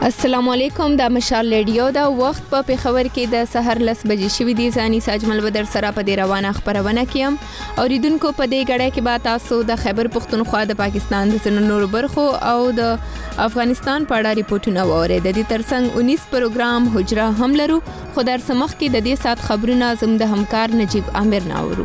السلام علیکم د مشال رادیو دا وخت په پیښور کې د سحر 10 بجې شوې دي. ځاني ساجمل بدر سره په دې روانه خبرونه کیم او ریدونکو په دې غړې کې به تاسو د خیبر پختونخوا د پاکستان د نورو برخو او د افغانستان په اړه ریپورتونه ووري. د دې ترڅنګ 19 پروګرام حجره هم لرو. خو در سمخ کې د دې سات خبرونه زم د همکار نجیب عامر ناورو.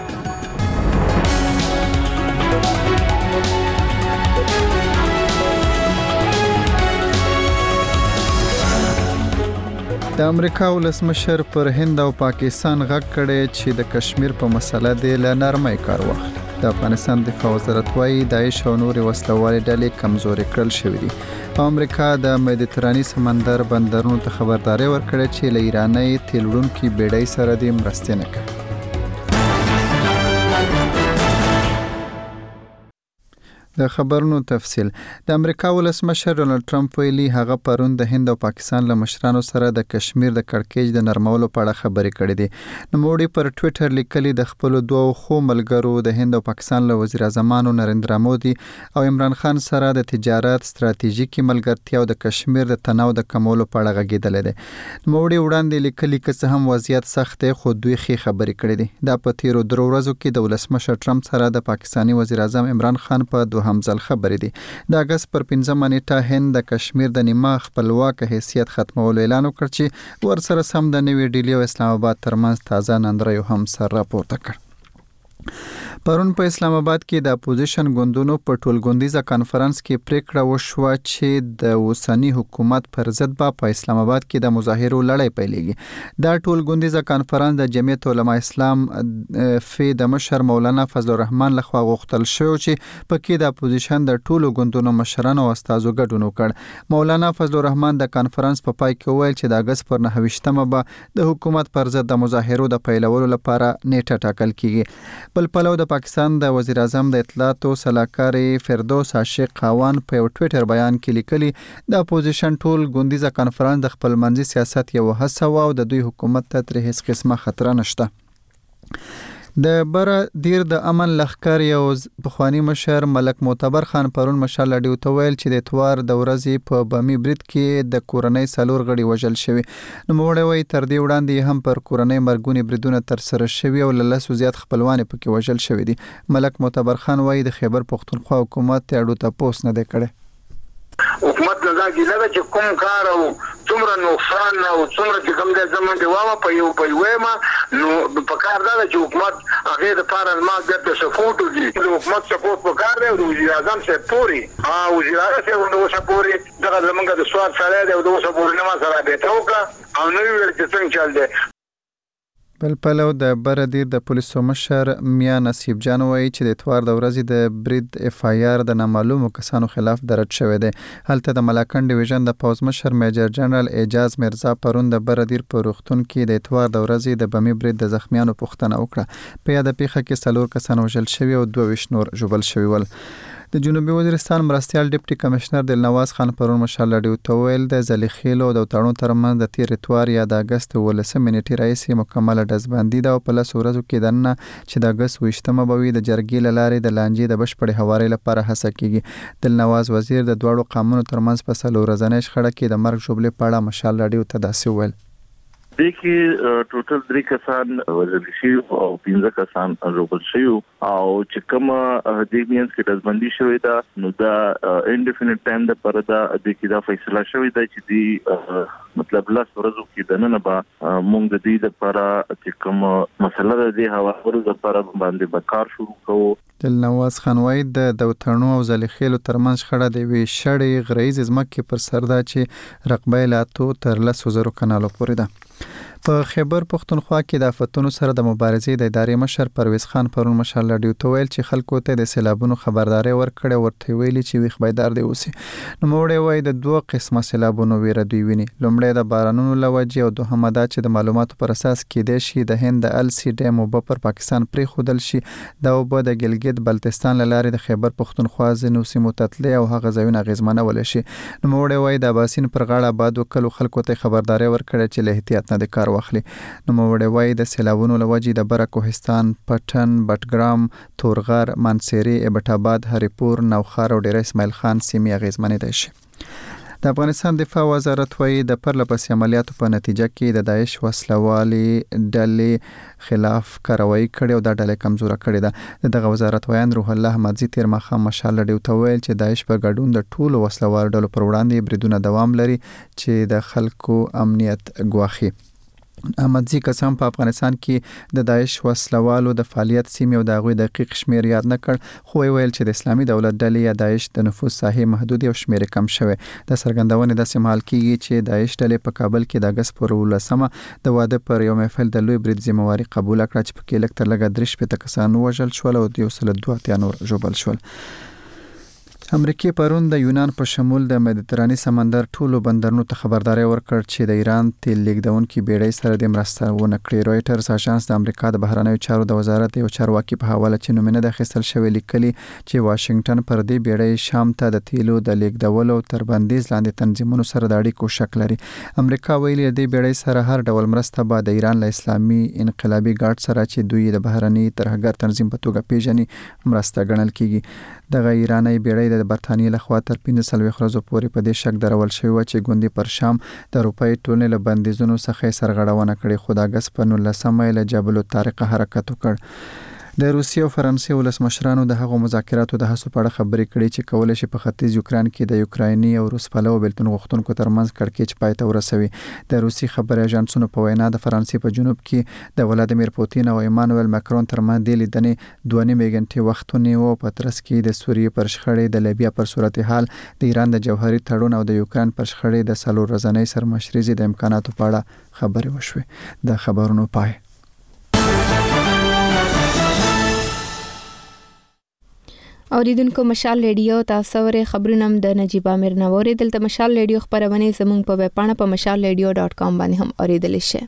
د امریکا ولسمشر پر هند او پاکستان غږ کړي چې د کشمیر په مسله د لنرمۍ کار واخلي. د افغانستان دفاع وزارت وايي داعش او نور وسلوالې ډلې کمزوري کړل شوې دي. امریکا د مدیتراني سمندر بندرونو ته خبرداري ورکړه چې له ایراني تیل وړونکي بیړۍ سره د مرستې نه کوي. د خبرونو تفصیل. د امریکا ولسمشر ډونالد ټرمپ ویلي هغه پرون د هند او پاکستان له مشرانو سره د کشمیر د کړکېچ د نرمولو په اړه خبرې کړې دي. نوموړي پر ټوئیټر لیکلي د خپل دوه خو ملګرو د هند او پاکستان له وزیر اعظمانو نریندرا مودي او عمران خان سره د تجارت ستراتیژیکي ملګرتیا او د کشمیر د تنوع د کمولو په اړه غږیدل دي. نوموړي وړاندې لیکلي چې هم وضعیت سخت دی خو دوی ښه خبرې کړې دي. دا په تیرو درو ورځو کې د ولسمشر ټرمپ سره د پاکستاني وزیر اعظم عمران خان په همزل خبرې دي. د اگست پر 15 نیټه هند د کشمیر د نیمه خپلواک حیثیت ختمولو اعلان وکړ چې ورسره سم د نوې ډیلی او اسلام آباد ترمنځ تازه نندره هم سر راپورته کړ. پرون په اسلام آباد کې د اپوزیشن ګوندونو په ټولګوندیزه کانفرنس کې پریکړه وشوه چې د اوسنی حکومت پر ضد په اسلام آباد کې د مظاهرو لړۍ پیلېږي. دا ټولګوندیزه کانفرنس د جمعیت علماء اسلام د مشر مولانا فضل الرحمن لخوا غوښتل شو چې پکې د اپوزیشن د ټولو ګوندونو مشرانو او استادو ګډون وکړ. مولانا فضل الرحمن د کانفرنس په پای کې وویل چې د اگست پر 9 به د حکومت پر ضد د مظاهرو د پیلولو لپاره نیټه ټاکل کیږي. بل پلو د پاکستان د وزیر اعظم د اطلاعات او سلاکار فردوس عاشق خاوان په یو ټوئیټر بیان کې لیکلي د اپوزیشن ټول ګوندیزه کانفرنس د خپل منځي سیاست یو هڅه او د دوی حکومت ته تر هیڅ قسمه خطر نشته. د بره دیر د امن لخر یو پخوانی مشر ملک معتبر خان پرون مشال رادیو ته ویل چې د اتوار د ورځې په بمی برید کې د کورنۍ سالور غړي وژل شوی. نوموړی وایي تر دې وړاندې هم پر کورنۍ مرګونی بریدونه تر سره شوی او له لسو زیات خپلوان پکې وژل شوی دي. ملک معتبر خان وایي د خیبر پختونخوا حکومت ته اړو تاسو نه دی کړی. حکومت نه ځاګیله چې کوم کار او څومره نقصان او څومره چې کوم د زمون دی وامه په یو ما نو په کار دا چې حکومت هغه د پاره ما د سپورټ دي د حکومت سپورټ په کار دی او د وزیر اعظم سره پوری وزیر اعظم سره د سپوري دغه زمونږ د سواد سره دی او د سپورټ نه ما سره به توګه او نو ویل چې څنګه چل دی. بل پلو د بردیر د پولیسو مشر میا نصیب جان وایي چې د اتوار د ورځې د برید اف آی آر د نامعلومو کسانو خلاف درج شوی دی. هلته د ملاکنډ ډیویژن د پوز مشر میجر جنرال اعجاز مرزا پرون د بردیر په روغتون کې د اتوار د ورځې د بمی برید د زخمیانو پوښتنه وکړه. په یاد پیښه کې 4 کسان وژل شوي او 22 نور ژوبل شوي ول. د جنوبي وزیرستان مرستيال ډیپټي کمشنر دلنواز خان پرون مشال رادیو ته ویل د زلیخیل او د تړون ترمنځ د تیر اتوار یا د اگست 19 نیټې راځي مکمل دزبندي دا په لاسو ورځو کې دنه چې د اگست 20 بوي د جرګې لارې د لانجې د بشپړې هواري لپاره هڅه کیږي. دلنواز وزیر د دوړو قانونو ترمنځ په سلو ورځنۍ شخړه کې د مرګ جوړلې په اړه مشال رادیو ته داسې ویل. دغه ټوټل 3 کسان وژل شوي او 15 کسان روبل شوي او چې کوم د مینس کې دزبندي شوی دا نو دا انډیفینټ ټایم د پر دا د کې دا فیصله شوی دا چې دی مطلب لاس ورځو کې د نن به مونږ د دې لپاره چې کوم مسله د دې هوارو لپاره باندې بکار شروع کوو. دلنواز خان وایي د دوترنو او زلیخیلو ترمنځ خړه دی وی شړې غریز ځمکې پر سر دا چې رقبه لاتو تر 100,000 کنالو پورې ده. په خیبر پختونخوا کې د آفتونو سره د مبارزې د ادارې مشر پرویز خان پرون مشال رادیو ته ویل چې خلکو ته د سیلابونو خبرداري ورکړه ورته ویلي چې ویخ بیدار دی اوسي. نوموړی وایي د دوه قسمه سیلابونو ویره دوی ویني. لومړی د بارانونو لوجې او دوهمه دا چې د معلوماتو پر اساس کېدای شي د هند د ال سی ډیم اوبه پر پاکستان پرې خودل شي. دا اوبه د ګلګت بلتستان لارې د خیبر پختونخوا ځینو سیمو ته تللی او هغه ځایونه اغیزمنول شي. نوموړی وایي د باسین پر غاړه باد وکړو خلکو ته خبرداري ورکړه چې له احتیاط نه د کار واخلي. نوموړی وایي د سیلابونو لوجې د بره کوهستان، پټن، بټګرام، تورغر، منصيري، ابټ آباد، هریپور، نوخار او ډیر اسماعیل خان سیمې اغیزمنې دي شي. د افغانستان دفاع وزارت وایي د پرلپسې عملیاتو په نتیجه کې د داعش وسلوالي ډلې خلاف کاروایی کړې او د ډلې کمزوره کړې ده. دغه وزارت وایي روح الله مازی تیر مخه مشال لډیو ته ویل چې داعش په ګډون د ټولو وسلوال ډلو پر وړاندې بریدونه دوام لري چې د خلکو امنیت ګواخي. احمدزي قسم په افغانستان کې د داعش وسلوالو د فعالیت سیمې او د هغوی دقیق شمیر یاد نه کړ، خو ویل چې د اسلامي دولت ډلې یا داعش د نفوذ ساحې محدود او شمیر کم شوی. د څرګندونې د سمال کېږي چې داعش ډلې په کابل کې د اگست پر 18 د واده پر یو محفل د لوی برید ذمہواری قبول کړه چې په کې لکه تر لږه 3 کسان وژل شول او 202 نور ژوبل شول. امریکای پرون د یونان په شمول د مدیترانې سمندر ټولو بندرونو ته خبرداري ورکړ چې د ایران تیل لیږدونکو بیړۍ سره د مرسته ونه کړي. رويټرز اژانس د امریکا د بهرنیو چارو د وزارت یو چارواکي په حواله چې نومونه د خپل شوی لیکلي چې واشنگټن پر دې بیړۍ شام ته د تیلو د لیږدولو تر بندیز لاندې تنظیمونو سره د اړیکو شک لري. امریکا ویلي د بیړۍ سره هر ډول مرسته به د ایران له اسلامي انقلابي ګارد سره چې دوی د بهرنی ترهګر تنظیم په توګه پیژني مرسته ګڼل کیږي. دغه ایرانی بیړۍ د برتانیې لخوا تر 15 ورځې پورې په دې شک درول شوی و چې ګوندی پر شام د اروپای ټولنې له بندیزونو څخه سرغړونه کړې، خو د اگست په 19 له جبل الطارق حرکت وکړ. د روسیې او فرانسې ولسمشرانو د هغو مذاکراتو د هڅو په اړه خبرې کړې چې کولای شي په ختیځ یوکران کې د یوکرایني او روس پلو بلتون غوښتونکو ترمنځ کړکېچ پای ته ورسوي. د روسي خبري اژانسونو په وینا د فرانسې په جنوب کې د ولادیمیر پوتین او ایمانوئل ماکرون ترمنځ د لیدنې 2.5 غنټې وخت ونیو. په ترڅ کې د سوریې پر شخړې، د لیبیا پر صورتحال، د ایران د جوهري تړون او د یوکران پر شخړې د 3 ورځې سرمشريزي د امکاناتو په اړه خبرې وشوې. د خبرونو پای. اوریدونکو مشال ریډیو تاسو ورې خبرونه د نجیب امیر نووري دلته مشال ریډیو خبرونه زموږ په ویب پاڼه په mashalradio.com باندې هم اوریدل شي.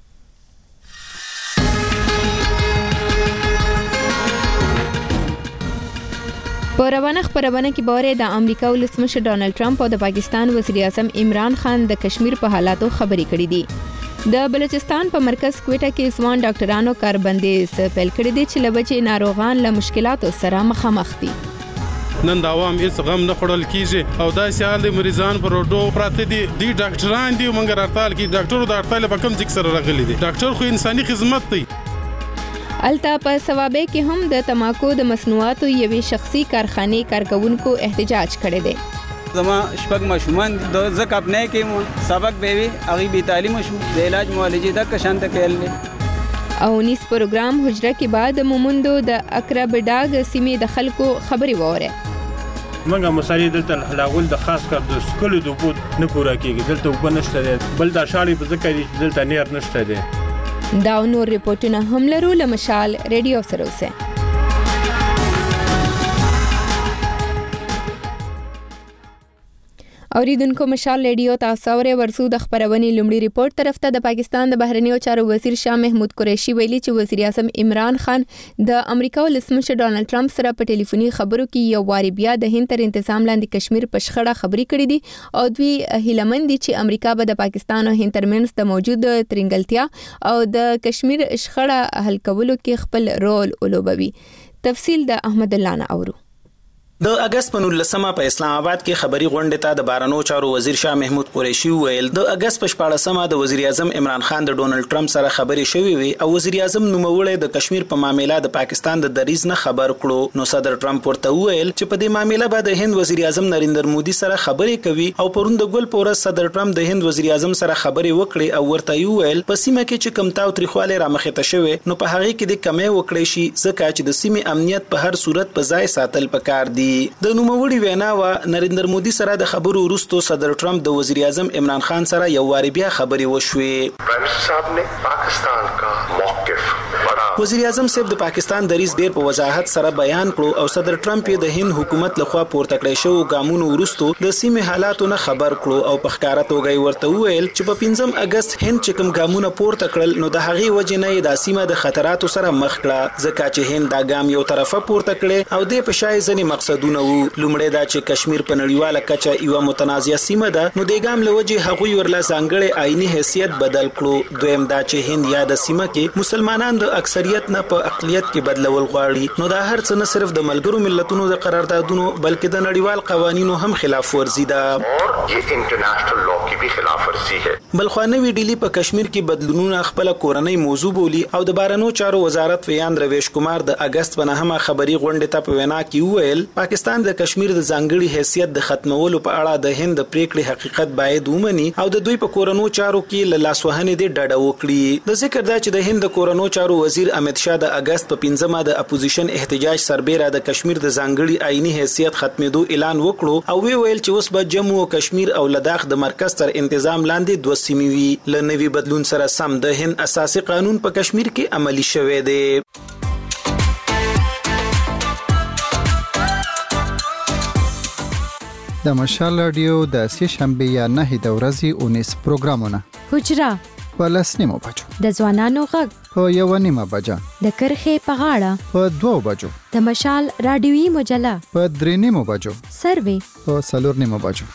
په روانه خبرونه کې باره د امریکا ولسمشر ډانلډ ټرمپ او د پاکستان وزیر اعظم عمران خان د کشمیر په حالاتو خبرې کړې دي. د بلوچستان په مرکز کوټه کې ځوان ډاکټرانو کاربندیز پیل کړی دی چې لبچې ناروغان له مشکلاتو سره مخامخ دي. نن د عوام هیڅ غم نه خړل کیږي او دا سیال د مریضان پر روډو پراته دي. دی ډاکټران دی مونږ هړتال کې ډاکټرو د هړتال په کم ذکر سره راغلي دي. ډاکټر خو انساني خدمت دی. الته په ثوابه کې هم د تماکو د مصنوعاتو یوې شخصي کارخانه کارکونکو احتجاج کړی دی. زما شپږ ماشومان د زکه اپنه کې سبق به وي اغي به تعلیم شو د علاج معالجه د کشانت کېل او نیس پروګرام حجره کې بعد مومندو د اقرب ډاګ سیمې د خلکو خبري وره. منګه مصالې دلته حلاول د خاص کار د سکول د بود نه پورا کیږي. دلته وبنشته بل د شاړې په ځکه دلته نیر نشته دي. دا نور ریپورتونه هم لرو لمشال ریډیو سره اوسه. اوریدونکو مشال ریډیو تاسو ورې ورسو د خبرونې لومړی ریپورت طرف ته. د پاکستان د بهرنیو چارو وزیر شاه محمود قریشي ویلي چې وزیر اعظم عمران خان د امریکا ولسمشر ډانلډ ټرمپ سره په ټلیفوني خبرو کې یو واری بیا د هند تر تنظیم لاندې کشمیر په شخړه خبرې کړې دي او دوی هیلمن دي چې امریکا به د پاکستان او هند ترمنځ د موجود ترنګلتیا او د کشمیر شخړه حل کولو کې خپل رول ولوبوي. تفصیل د احمد الله نه اورو. د اگست په 19 په اسلام آباد کې خبري غونډه ته د بهرنیو چارو وزیر شاه محمود قریشي ویل د اگست په 14 د وزیر اعظم عمران خان د ډونلډ ټرمپ سره خبري شوې وي او وزیر اعظم نوموړی د کشمیر په معاملې د پاکستان د دریز نه خبر کړو. نو صدر ټرمپ ورته ویل چې په دې معاملې باندې هند وزیر اعظم نریندر مودي سره خبري کوي او پرون د ګل پورس صدر ټرمپ د هند وزیر اعظم سره خبري وکړي او ورته ویل په سیمه کې چې کم تاو تاریخواله را مخې ته شوی نو په هغه کې د کمې وکړي شي ځکه چې د سیمه امنیت په هر صورت په ځای ساتل پکار دي. د نوموړي وینا و نریندر مودي سره د خبرو وروسته صدر ټرمپ د وزیر اعظم عمران خان سره یو واری بیا خبري وشوې. پرائم صاحب نے پاکستان کا موقف بڑا وزیر اعظم صاحب د پاکستان دریز ډیر په وضاحت سره بیان کړو او صدر ټرمپ د هند حکومت لخوا پورته کړی شو ګامونو وروسته د سیمه حالاتو نه خبر کړو او په ښکارا توګه ورته ویل چې په 15 اگست هند چې کوم ګامونه پورته کړل نو د هغه وجه نه د سیمه د خطراتو سره مخ کړه ځکه چې هند دا ګام یو طرفه پورته کړي او د پښای ځنی مقصد هیوادونه وو. لومړی دا چې کشمیر په نړیواله کچه یو متنازعه سیمه ده، نو د ګام لوجه هغوی ورله ځانګړی آئینی حیثیت بدل کړو. دویم دا چې هند یا د سیمه کې مسلمانان د اکثریت نه په اقلیت کې بدلول غواړي، نو دا هر څه نه صرف د ملګرو ملتونو د قراردادونو بلکې د نړیوال قوانینو هم خلاف ورزي ده. یہ انٹرنیشنل لا کی بھی خلاف ورزی ہے. بلخوانوي ډیلی په کشمیر کې بدلونونه خپل کورنۍ موضوع بولی او د بارنو چارو وزارت ویان رویش کمار د اگست په 9 خبري غونډه ته په وینا کې وویل پاکستان د کشمیر د ځانګړي حیثیت د ختمولو په اړه د هند پریکړې حقیقت باید ومني او د دوی په کورنو چارو کې له لاسوهنې د ډډه وکړي. د ذکر دا چې د هند کورنو چارو وزیر امت شاه د اگست په 15 د اپوزیشن احتجاج سربېره د کشمیر د ځانګړي آئینی حیثیت ختمېدو اعلان وکړو او ویل چې اوس به جموں او کشمیر او لداخ د مرکز تر انتظام لاندې دوه سیمې وي. لنوي بدلون سره سم د هند اساسي قانون په کشمیر کې عملی شوی دی. د مشال رادیو د سې شنبه یا 9 د ورځې 19 پروګرامونه حجره په 10 بجو، د ځوانانو غږ په 1 بجه، د کرخې په غاړه په 2 بجو، د مشال رادیوي مجله په 3 بجو، سروي په 4 بجو.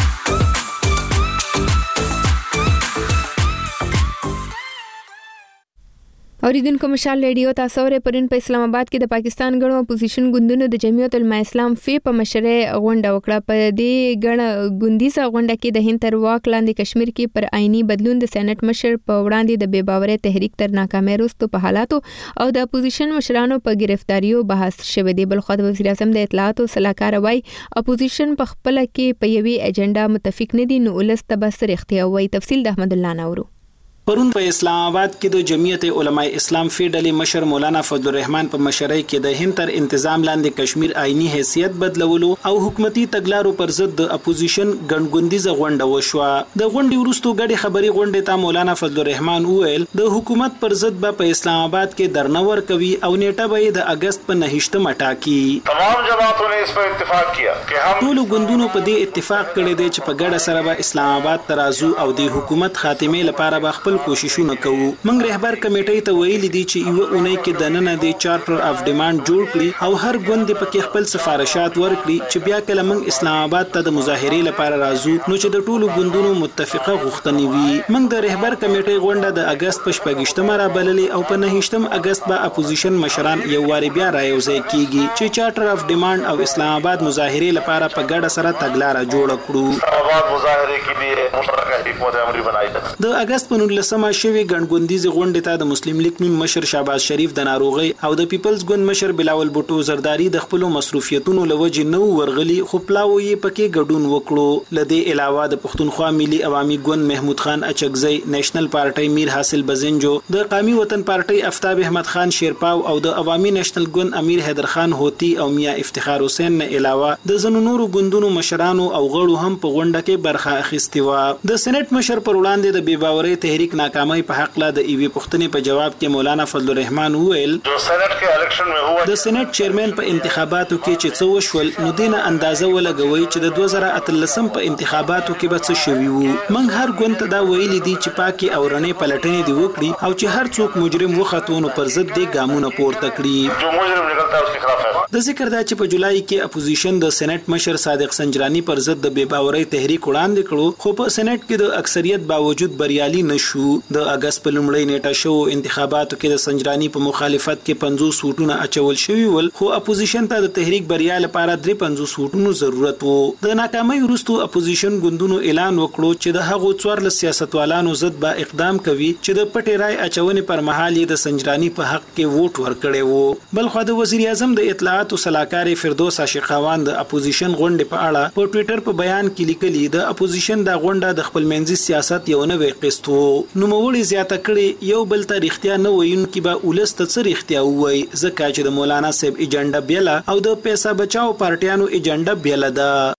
اوریدونکو مشال ریډیو تاسو ورې پرون په اسلام آباد کې د پاکستان غړو اپوزیشن ګوندونو د جمعیت العلماء اسلام فی په مشره غونډه وکړه. په دې غړ ګوندیزه غونډه کې د هند تر واک لاندې کشمیر کې پر آئینی بدلون د سېنات مشر په وړاندې د بے باورۍ تحریک تر ناکامۍ وروسته په حالاتو او د اپوزیشن مشرانو په گرفتاریو بحث شوه دی. بل خو د وزیر اعظم د اطلاعات او سلاکار وای اپوزیشن په خپل کې په یوې ایجنډا متفق نه دي، نو ولست بس رښتیا وای. تفصیل د احمد الله نورو. پرون په اسلام آباد کې د جمعیت علماء اسلام فی ډلې مشر مولانا فضل الرحمن په مشرۍ کې د هند تر انتظام لاندې کشمیر آئینی حیثیت بدلولو او حکومتي تګلارو پر ضد د اپوزیشن ګڼګوندیزه غونډه وشوه. د غونډې وروسته غړي خبري غونډې ته مولانا فضل الرحمن وویل د حکومت پر ضد په اسلام آباد کې درنور کوي او نیټه به د اگست په 9 ټاکي. تمام جماعتوں نے اس پر اتفاق کیا کہ ہم ټول ګوندونو په دې اتفاق کړی دی چې په ګډه سره به اسلام آباد ترازو او د حکومت خاتمه لپاره به خپل کوششونه کوو. موږ رهبر کمیټې ته ویلي دي چې یو اونۍ کې د نن د چارټر اف ډیماند جوړ کړي او هر ګوند پکې خپل سفارشات ورکړي چې بیا کله موږ اسلام آباد ته د مظاهرې لپاره راځو نو چې د ټولو ګوندونو متفقه غوښتنې وي. موږ د رهبر کمیټې غونډه د اگست په 28 را بللې او په 9 اگست به اپوزیشن مشران یو واری بیا رايوځي کیږي چې چارټر اف ډیماند او اسلام آباد مظاهرې لپاره په ګډه سره تګلارې جوړ کړو. اسلام آباد مظاهرې کې به مشترکه حکومت عملی بنایي. د اگست په 19 شوی ګڼګوندیزه غونډې ته د مسلم لیگ نون مشر شهباز شریف د ناروغي او د پیپلز ګوند مشر بلاول بوټو زرداری د خپل مصروفیتونو لوجه نو ورغلی خو پلاو یې پکې ګډون وکړو. لدې علاوه د پښتونخوا ملي عوامي ګوند محمود خان اچکزی، نېشنل پارټي میر حاصل بزنجو، د قومي وطن پارټي افتاب احمد خان شیرپاو او د عوامي نېشنل ګوند امیر حیدر خان هوتی او میا افتخار حسین نه علاوه د زنو نورو ګوندونو مشرانو او غړو هم په غونډه کې برخه اخیستې و. د سېنات مشر پر وړاندې د بے باورۍ تحریک ناکامۍ په حق لا د ایوي پښتنې په جواب کې مولانا فضل الرحمن وویل جو سېنات کې الیکشن میں هوا د سېنات چیرمن په انتخاباتو کې چې څه وشول نو دینه اندازه ولګوي چې د 2013 په انتخاباتو کې به څه شوي وو. موږ هر ګوند ته دا ویلي دي چې پاکي او رڼې پلټنې دی وکړي او چې هر څوک مجرم وختونو پر ضد دی ګامونه پورته کړي. جو مجرم نکلتا ہے اس کے خلاف ہے. د ذکر دا چې په جولای کې اپوزیشن د سېنات مشر صادق سنجرانی پر ضد د بے باورۍ تحریک وړاندې کړو خو په سېنات کې د اکثریت باوجود بریالي نشو. د اگست په لومړۍ نیټه شو انتخاباتو کې د سنجرانی په مخالفت کې 50 سوټونه اچول شوی ول خو اپوزیشن ته د تحریک بریا لپاره 53 سوټونو ضرورت وو. د ناکامۍ وروسته اپوزیشن ګوندونو اعلان وکړو چې د هغو څوار سیاستوالانو ضد به اقدام کوي چې د پټې رای اچونې پر مهال یې د سنجرانی په حق کې ووټ ورکړی وو. بل خو د وزیر اعظم د اطلاعات او سلاکار فردوس عاشقاوان د اپوزیشن غونډې په اړه په ټوئیټر په بیان کې لیکلي د اپوزیشن د غونډه د خپل منځي سیاست یو نوې قسط وو. نو موړي زیاته کړي یو بل ته رښتیا نه وایونکي به ولست څه رښتیا وایي ځکه چې د مولانا صاحب ایجنډا بیله او د پیسې بچاو پارټیانو ایجنډا بیله ده.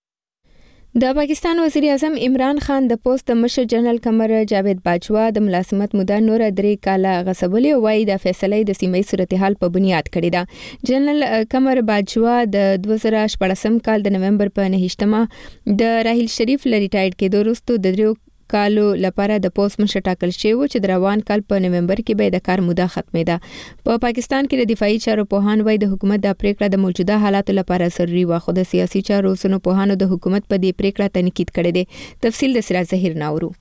د پاکستان وزیر اعظم عمران خان د پوسټ مشر جنرال قمر جاوید باجوا د ملازمت موده نور 3 کاله غصبولې وای د فیصله د سیمې صورتحال په بنیاد کړی دا. جنرال قمر باجوا د 2014 کال د نومبر په 9 د راحیل شریف لری ریټایرډ کېدو وروسته د 3 کالو لپاره د پوسټ مشر ټاکل شوی و چې د روان کال په نومبر کې به د کار موده ختمېده. په پاکستان کې د دفاعي چارو پوهان وايي د حکومت د پریکړه د موجوده حالاتو لپاره ضروري و، خو د سیاسي چارو سنو پوهانو د حکومت په دې پریکړه تنقید کړی دی. تفصیل د سراج ظهیر ناورو.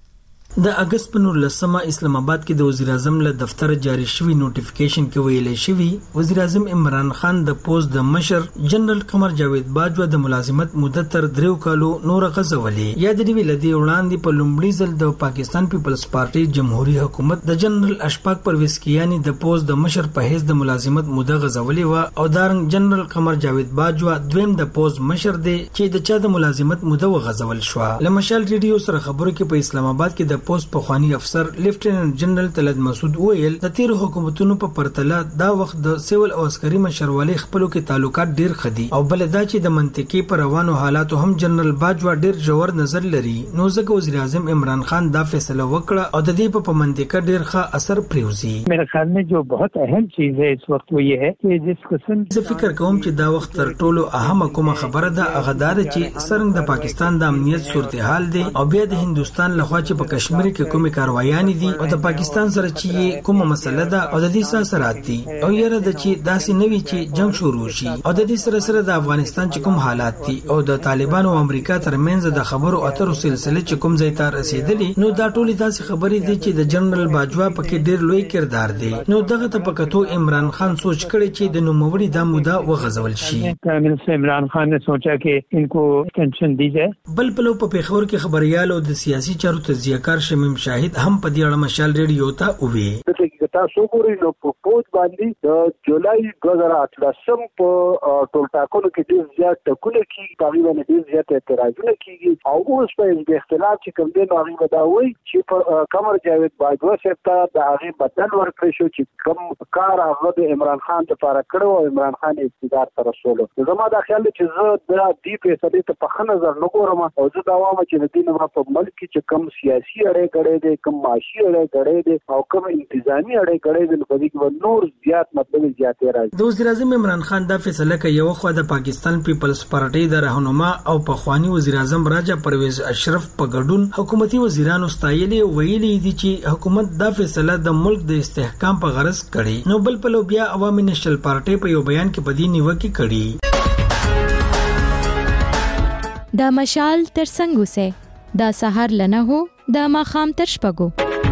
د اگست په 19 اسلام آباد کې د وزیر اعظم له دفتر جاری شوی نوټیفیکیشن کې ویل شوی وزیر اعظم عمران خان د پوسټ د مشر جنرال قمر جاوید باجوا د ملازمت مدت تر 3 کالو نور غځولې. یا د دې لدی وړاندې په لومړي ځل د پاکستان پیپلز پارټي جمهوریت حکومت د جنرال اشفاق پرویز کیانی د پوسټ د مشر په حیث د ملازمت مده غځولې و، او دارنګ جنرال قمر جاوید باجوا دویم د پوسټ مشر دی چې د چا د ملازمت مده وغځول شو. لمشال ریډیو سره خبرو کې په اسلام آباد کې د پوسټ پخوانی افسر لیفټیننټ جنرال طلعت مسعود ویل د تیر حکومتونو په پرتله دا وخت د سیول او عسکري مشرولۍ خپلو کې تعلقات ډیر خدي، او بل دا چې د منطقي پر روانو حالاتو هم جنرال باجوا ډیر ژور نظر لري. نو ځکه وزیر اعظم عمران خان دا فیصله وکړه او د دې په منطقه ډیر ښه اثر پریوزي. میرے خیال میں جو بہت اہم چیز ہے اس وقت وہ یہ ہے کہ جس قسم زه فکر کوم چې دا وخت تر ټولو اهمه کومه خبره ده هغه دا چې څنګه د پاکستان د امنیت صورتحال دی او بیا د هندستان لخوا چې په کشمیر کې کومه کاروایانې دي او د پاکستان سره چې کومه مسله ده او د دې سره دي او یره د چې داسې نوي چې جنگ شروع شي او د دې سره د افغانستان چې کوم حالات دي او د طالبانو او امریکا ترمنځ د خبرو اترو سلسله چې کوم ځای ته رسیدلې، نو دا ټولې داسې خبرې دي چې د جنرال باجوا پکې ډیر لوی کردار دی. نو دغه ته پکتو عمران خان سوچ کړي چې د نوموړي د موده وغځول شي. عمران خان نے سوچا کہ ان کو ٹینشن دی جائے. بل پلو په پیښور کې خبريال او د سیاسي چارو تجزیه‌کار شمیم شاهد هم په دې اړه مشال ریډیو ته وویل. تاسو ګورئ نو په پوز باندې د جولای 2018 په ټول ټاکنو کې ډیر زیات ټکونه کیږي، تقریبا ډیر زیات اعتراضونه کیږي او اوس په اختلاف چې کوم دی نو هغه دا وایي چې په قمر جاوید باجوا سره د هغه بدل ورکړی شو چې کوم کار هغه د عمران خان لپاره کړو او عمران خان اقتدار ته رسولو. زما دا خیال چې زه د دې فیصلې ته په ښه نظر نه ګورم او زه دا وایم چې د دې نه په ملک کې چې کوم سیاسي اړې کړي دي، کوم معاشي اړې کړي دي او کوم انتظامی اړې کړي دي، په دې کې نور زیات مطلب زیات راځي. د وزیر اعظم عمران خان دا فیصله کوي یو خو د پاکستان پیپلز پارټي د رهنما او پخوانی وزیر اعظم راجا پرویز اشرف په ګډون حکومتي وزیرانو ستایلي ویلي دي چې حکومت دا فیصله د ملک د استحکام په غرض کړي. نو بل په لو بیا عوامي نېشنل پارټي په یو بیان کې بدی نیوکه کړي. دا مشال تر څنګه سه دا سحر لنه هو دا ماخام تر شپګو.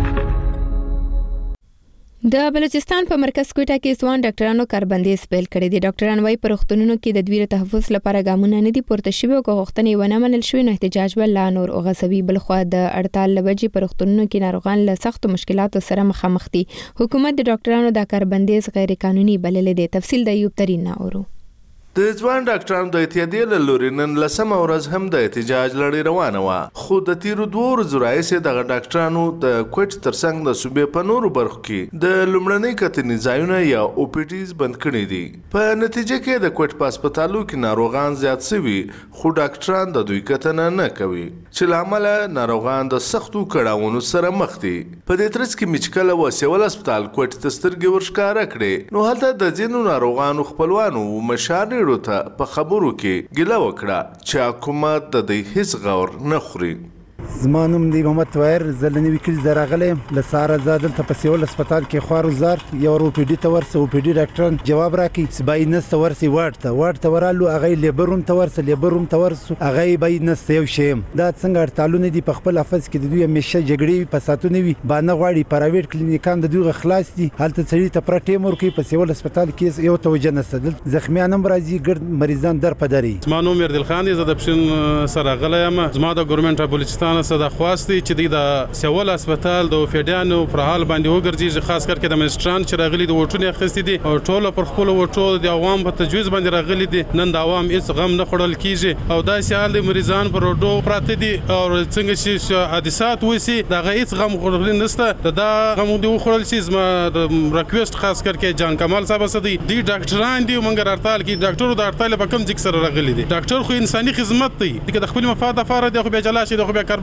د بلوچستان په مرکز کوټه کې ځوان ډاکټرانو کاربندیز پیل کړی دی. ډاکټران وايي په روغتونونو کې د دوی تحفظ لپاره ګامونه نه دي پورته شوي او غوښتنې ونه منل شوې نو احتجاج به لا نور اوغځوي. بلخوا د هړتال لوجې په روغتونونو کې ناروغان له سختو مشکلاتو سره مخامخ دي. حکومت د ډاکټرانو د کاربندیز غیر قانوني بللی دی. تفصیل د ایوب ترین ناورو. د ځوان ډاکټرانو د اتحادیې له لوري نن 10 ورځ هم د احتجاج لړۍ روانه وه، خو د تیرو 2 ورځو راهیسې دغه ډاکټرانو د کوټ ترڅنګ د صوبې په نورو برخو کې د لومړنۍ کتنې ځایونه یا او پی ټیز بند کړي دي. په نتیجه کې د کوټ په هسپتالو کې ناروغان زیات شوي خو ډاکټران د دوی کتنه نه کوي چې له امله ناروغان د سختو کړاوونو سره مخ دي. په دې ترڅ کې مچکله و سیول هسپتال کوټ ته سترګې ورښکاره کړې نو هلته د ځینو ناروغانو خپلوانو مشار ته په خبرو کې ګیله وکړه چې حکومت د دې هیڅ غور نه خوري. زما نوم دی محمد طاهر، زه له نوي کلي ځای راغلی یم. له سهاره زه دلته په سیول هسپتال کې خوار وزار یو او پی ډي ته ورسه، او پی ډي ډاکټران جواب راکړي چې بای نسته ورسې واډ ته ورالو، هغه لیبر روم ته ورسه، لیبر روم ته ورسو، هغه بای نسته یو شی یم. دا څنګه هړتالونه دي په خپل حافظ کې د دوی همیشه جګړې وي، فساتونه وي، بانه غواړي. پرایویټ کلینیکان د دوی خلاص دي، هلته سړي ته پوره ټیم ورکوي. په سیول هسپتال کې یو توجه نشته، دلته زخمیان هم راځي، ګرد مریضان در په دري. زما نوم مردل خان دی، زه د پښین سره غلی یم. زما د ګورنمنټ بلوچستان څخه د خواست چې د سیول هسپتال د فیډیانو پر حال باندې وګرځي، خاص کر کې د منستران چې راغلي د وټونه اخیستي دي او ټول پر خپل وټو د عوام په تجویز باندې راغلي دي. نن د عوام هیڅ غم نه خړل کیږي او دا سیال د مریضان پر وټو پراته دي او څنګه چې حادثات وسی دا هیڅ غم خړل نشته. دا غم دی خړل شي. زما ریکوست خاص کر کې جان کمال صاحب سدي دي ډاکټران دي منګر هړتال کې ډاکټرو د هړتال په کم ذکر راغلي دي. ډاکټر خو انساني خدمت دی، د خپل مفاد لپاره د خو به جلا شي، د خو به کاربار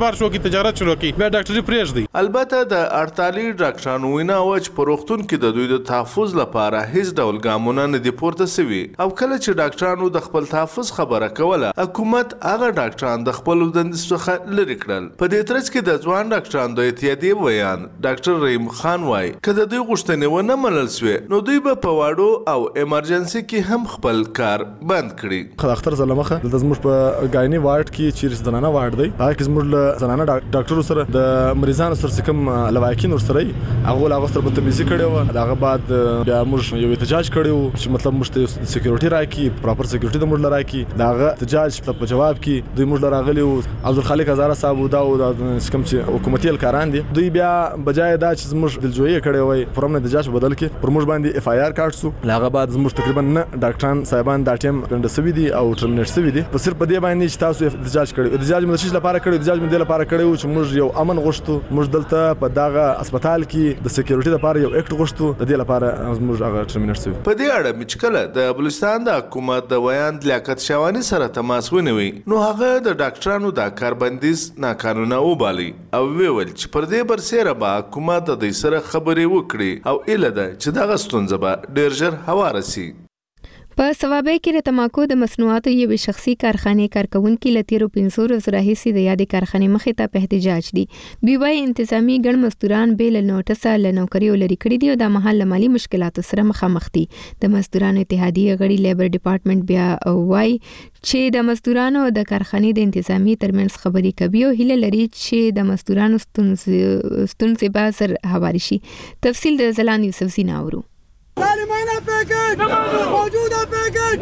کاروبار شروع کړي تجارت شروع کړي بیا ډاکټري پرېږدي. البته د 48 ډاکټرانو وینا و چې په روغتون کې د دوی د تحفظ لپاره هیڅ ډول ګامونه نه دي پورته شوي او کله چې ډاکټرانو د خپل تحفظ خبره کوله حکومت هغه ډاکټران د خپل دندې څخه لرې کړل. په دې ترڅ کې د ځوان ډاکټرانو د اتحادیې ویان ډاکټر رحیم خان وایي که د دوی غوښتنې ونه منل شوې نو دوی به په واړو او ایمرجنسي کې هم خپل کار بند کړي. اختر زلمخه د زموږ په ګایني وارډ کې چې زنانه وارډ دی هغه کې زموږ له زنانه ډاکټرو سره د مریضانو سره کوم لواکین ورسره هغه سره بدتمیزي کړې و. هغه بعد بیا موږ یو احتجاج کړو چې مطلب موږ ته سکیورټي راکړي پراپر سکیورټي د موږ لراکړي. داغه احتجاج په جواب کې دوی موږ لراغلي او عبدالخالق هزاره صاحب دا او کوم چې حکومتي الکاران دي دوی بیا بجای دا چې موږ دلجویي کړې وای پرمنه احتجاج بدل کې پر موږ باندې اف آی آر کارت سو. هغه بعد موږ تقریبا نه ډاکټران صاحبان دا ټیم کنده سوي دي او ترمینیټ سوي دي په صرف په دې باندې چې تاسو احتجاج کړی. احتجاج مو د شي لپاره کړی احتجاج مو د لپاره کړی چې موږ یو امن غوښتو موږ دلته په داغه هسپتال کې د سکیورټي لپاره یو اکټ غوښتو د دې لپاره موږ هغه ترمینیټ سوي. په دې اړه مچکله د بلوچستان د حکومت د ویان لیاقت شوانی سره تماس ونیوي نو هغه د ډاکټرانو د کاربندیز ناقانونه وبالي او ویل چې پر دې برسېره به حکومت د دې سره خبرې وکړي او اله ده چې دغه ستونزه به ډېر ژر هواره سي. په ثوابه کې د تماکو د مصنوعاتو یوې شخصي کارخانې کارکونکي له تیرو 500 ورځو راهیسې د یادې کارخانې مخې ته په احتجاج دي. دوی وايي انتظامی ګڼ مزدوران بې له نوټسه له نوکریو لرې کړي دي او د مهال له مالي مشکلاتو سره مخامخ دي. د مزدورانو اتحادیې غړي لیبر ډپارټمنټ بیا وايي چې د مزدورانو د کارخانې د انتظامی ترمنځ خبرې کوي او هیله لري چې د مزدورانو ستونزې به زر هواري شي. تفصیل د زلان یوسف زینا اورو. ظالمانه پیکج موجوده پیکج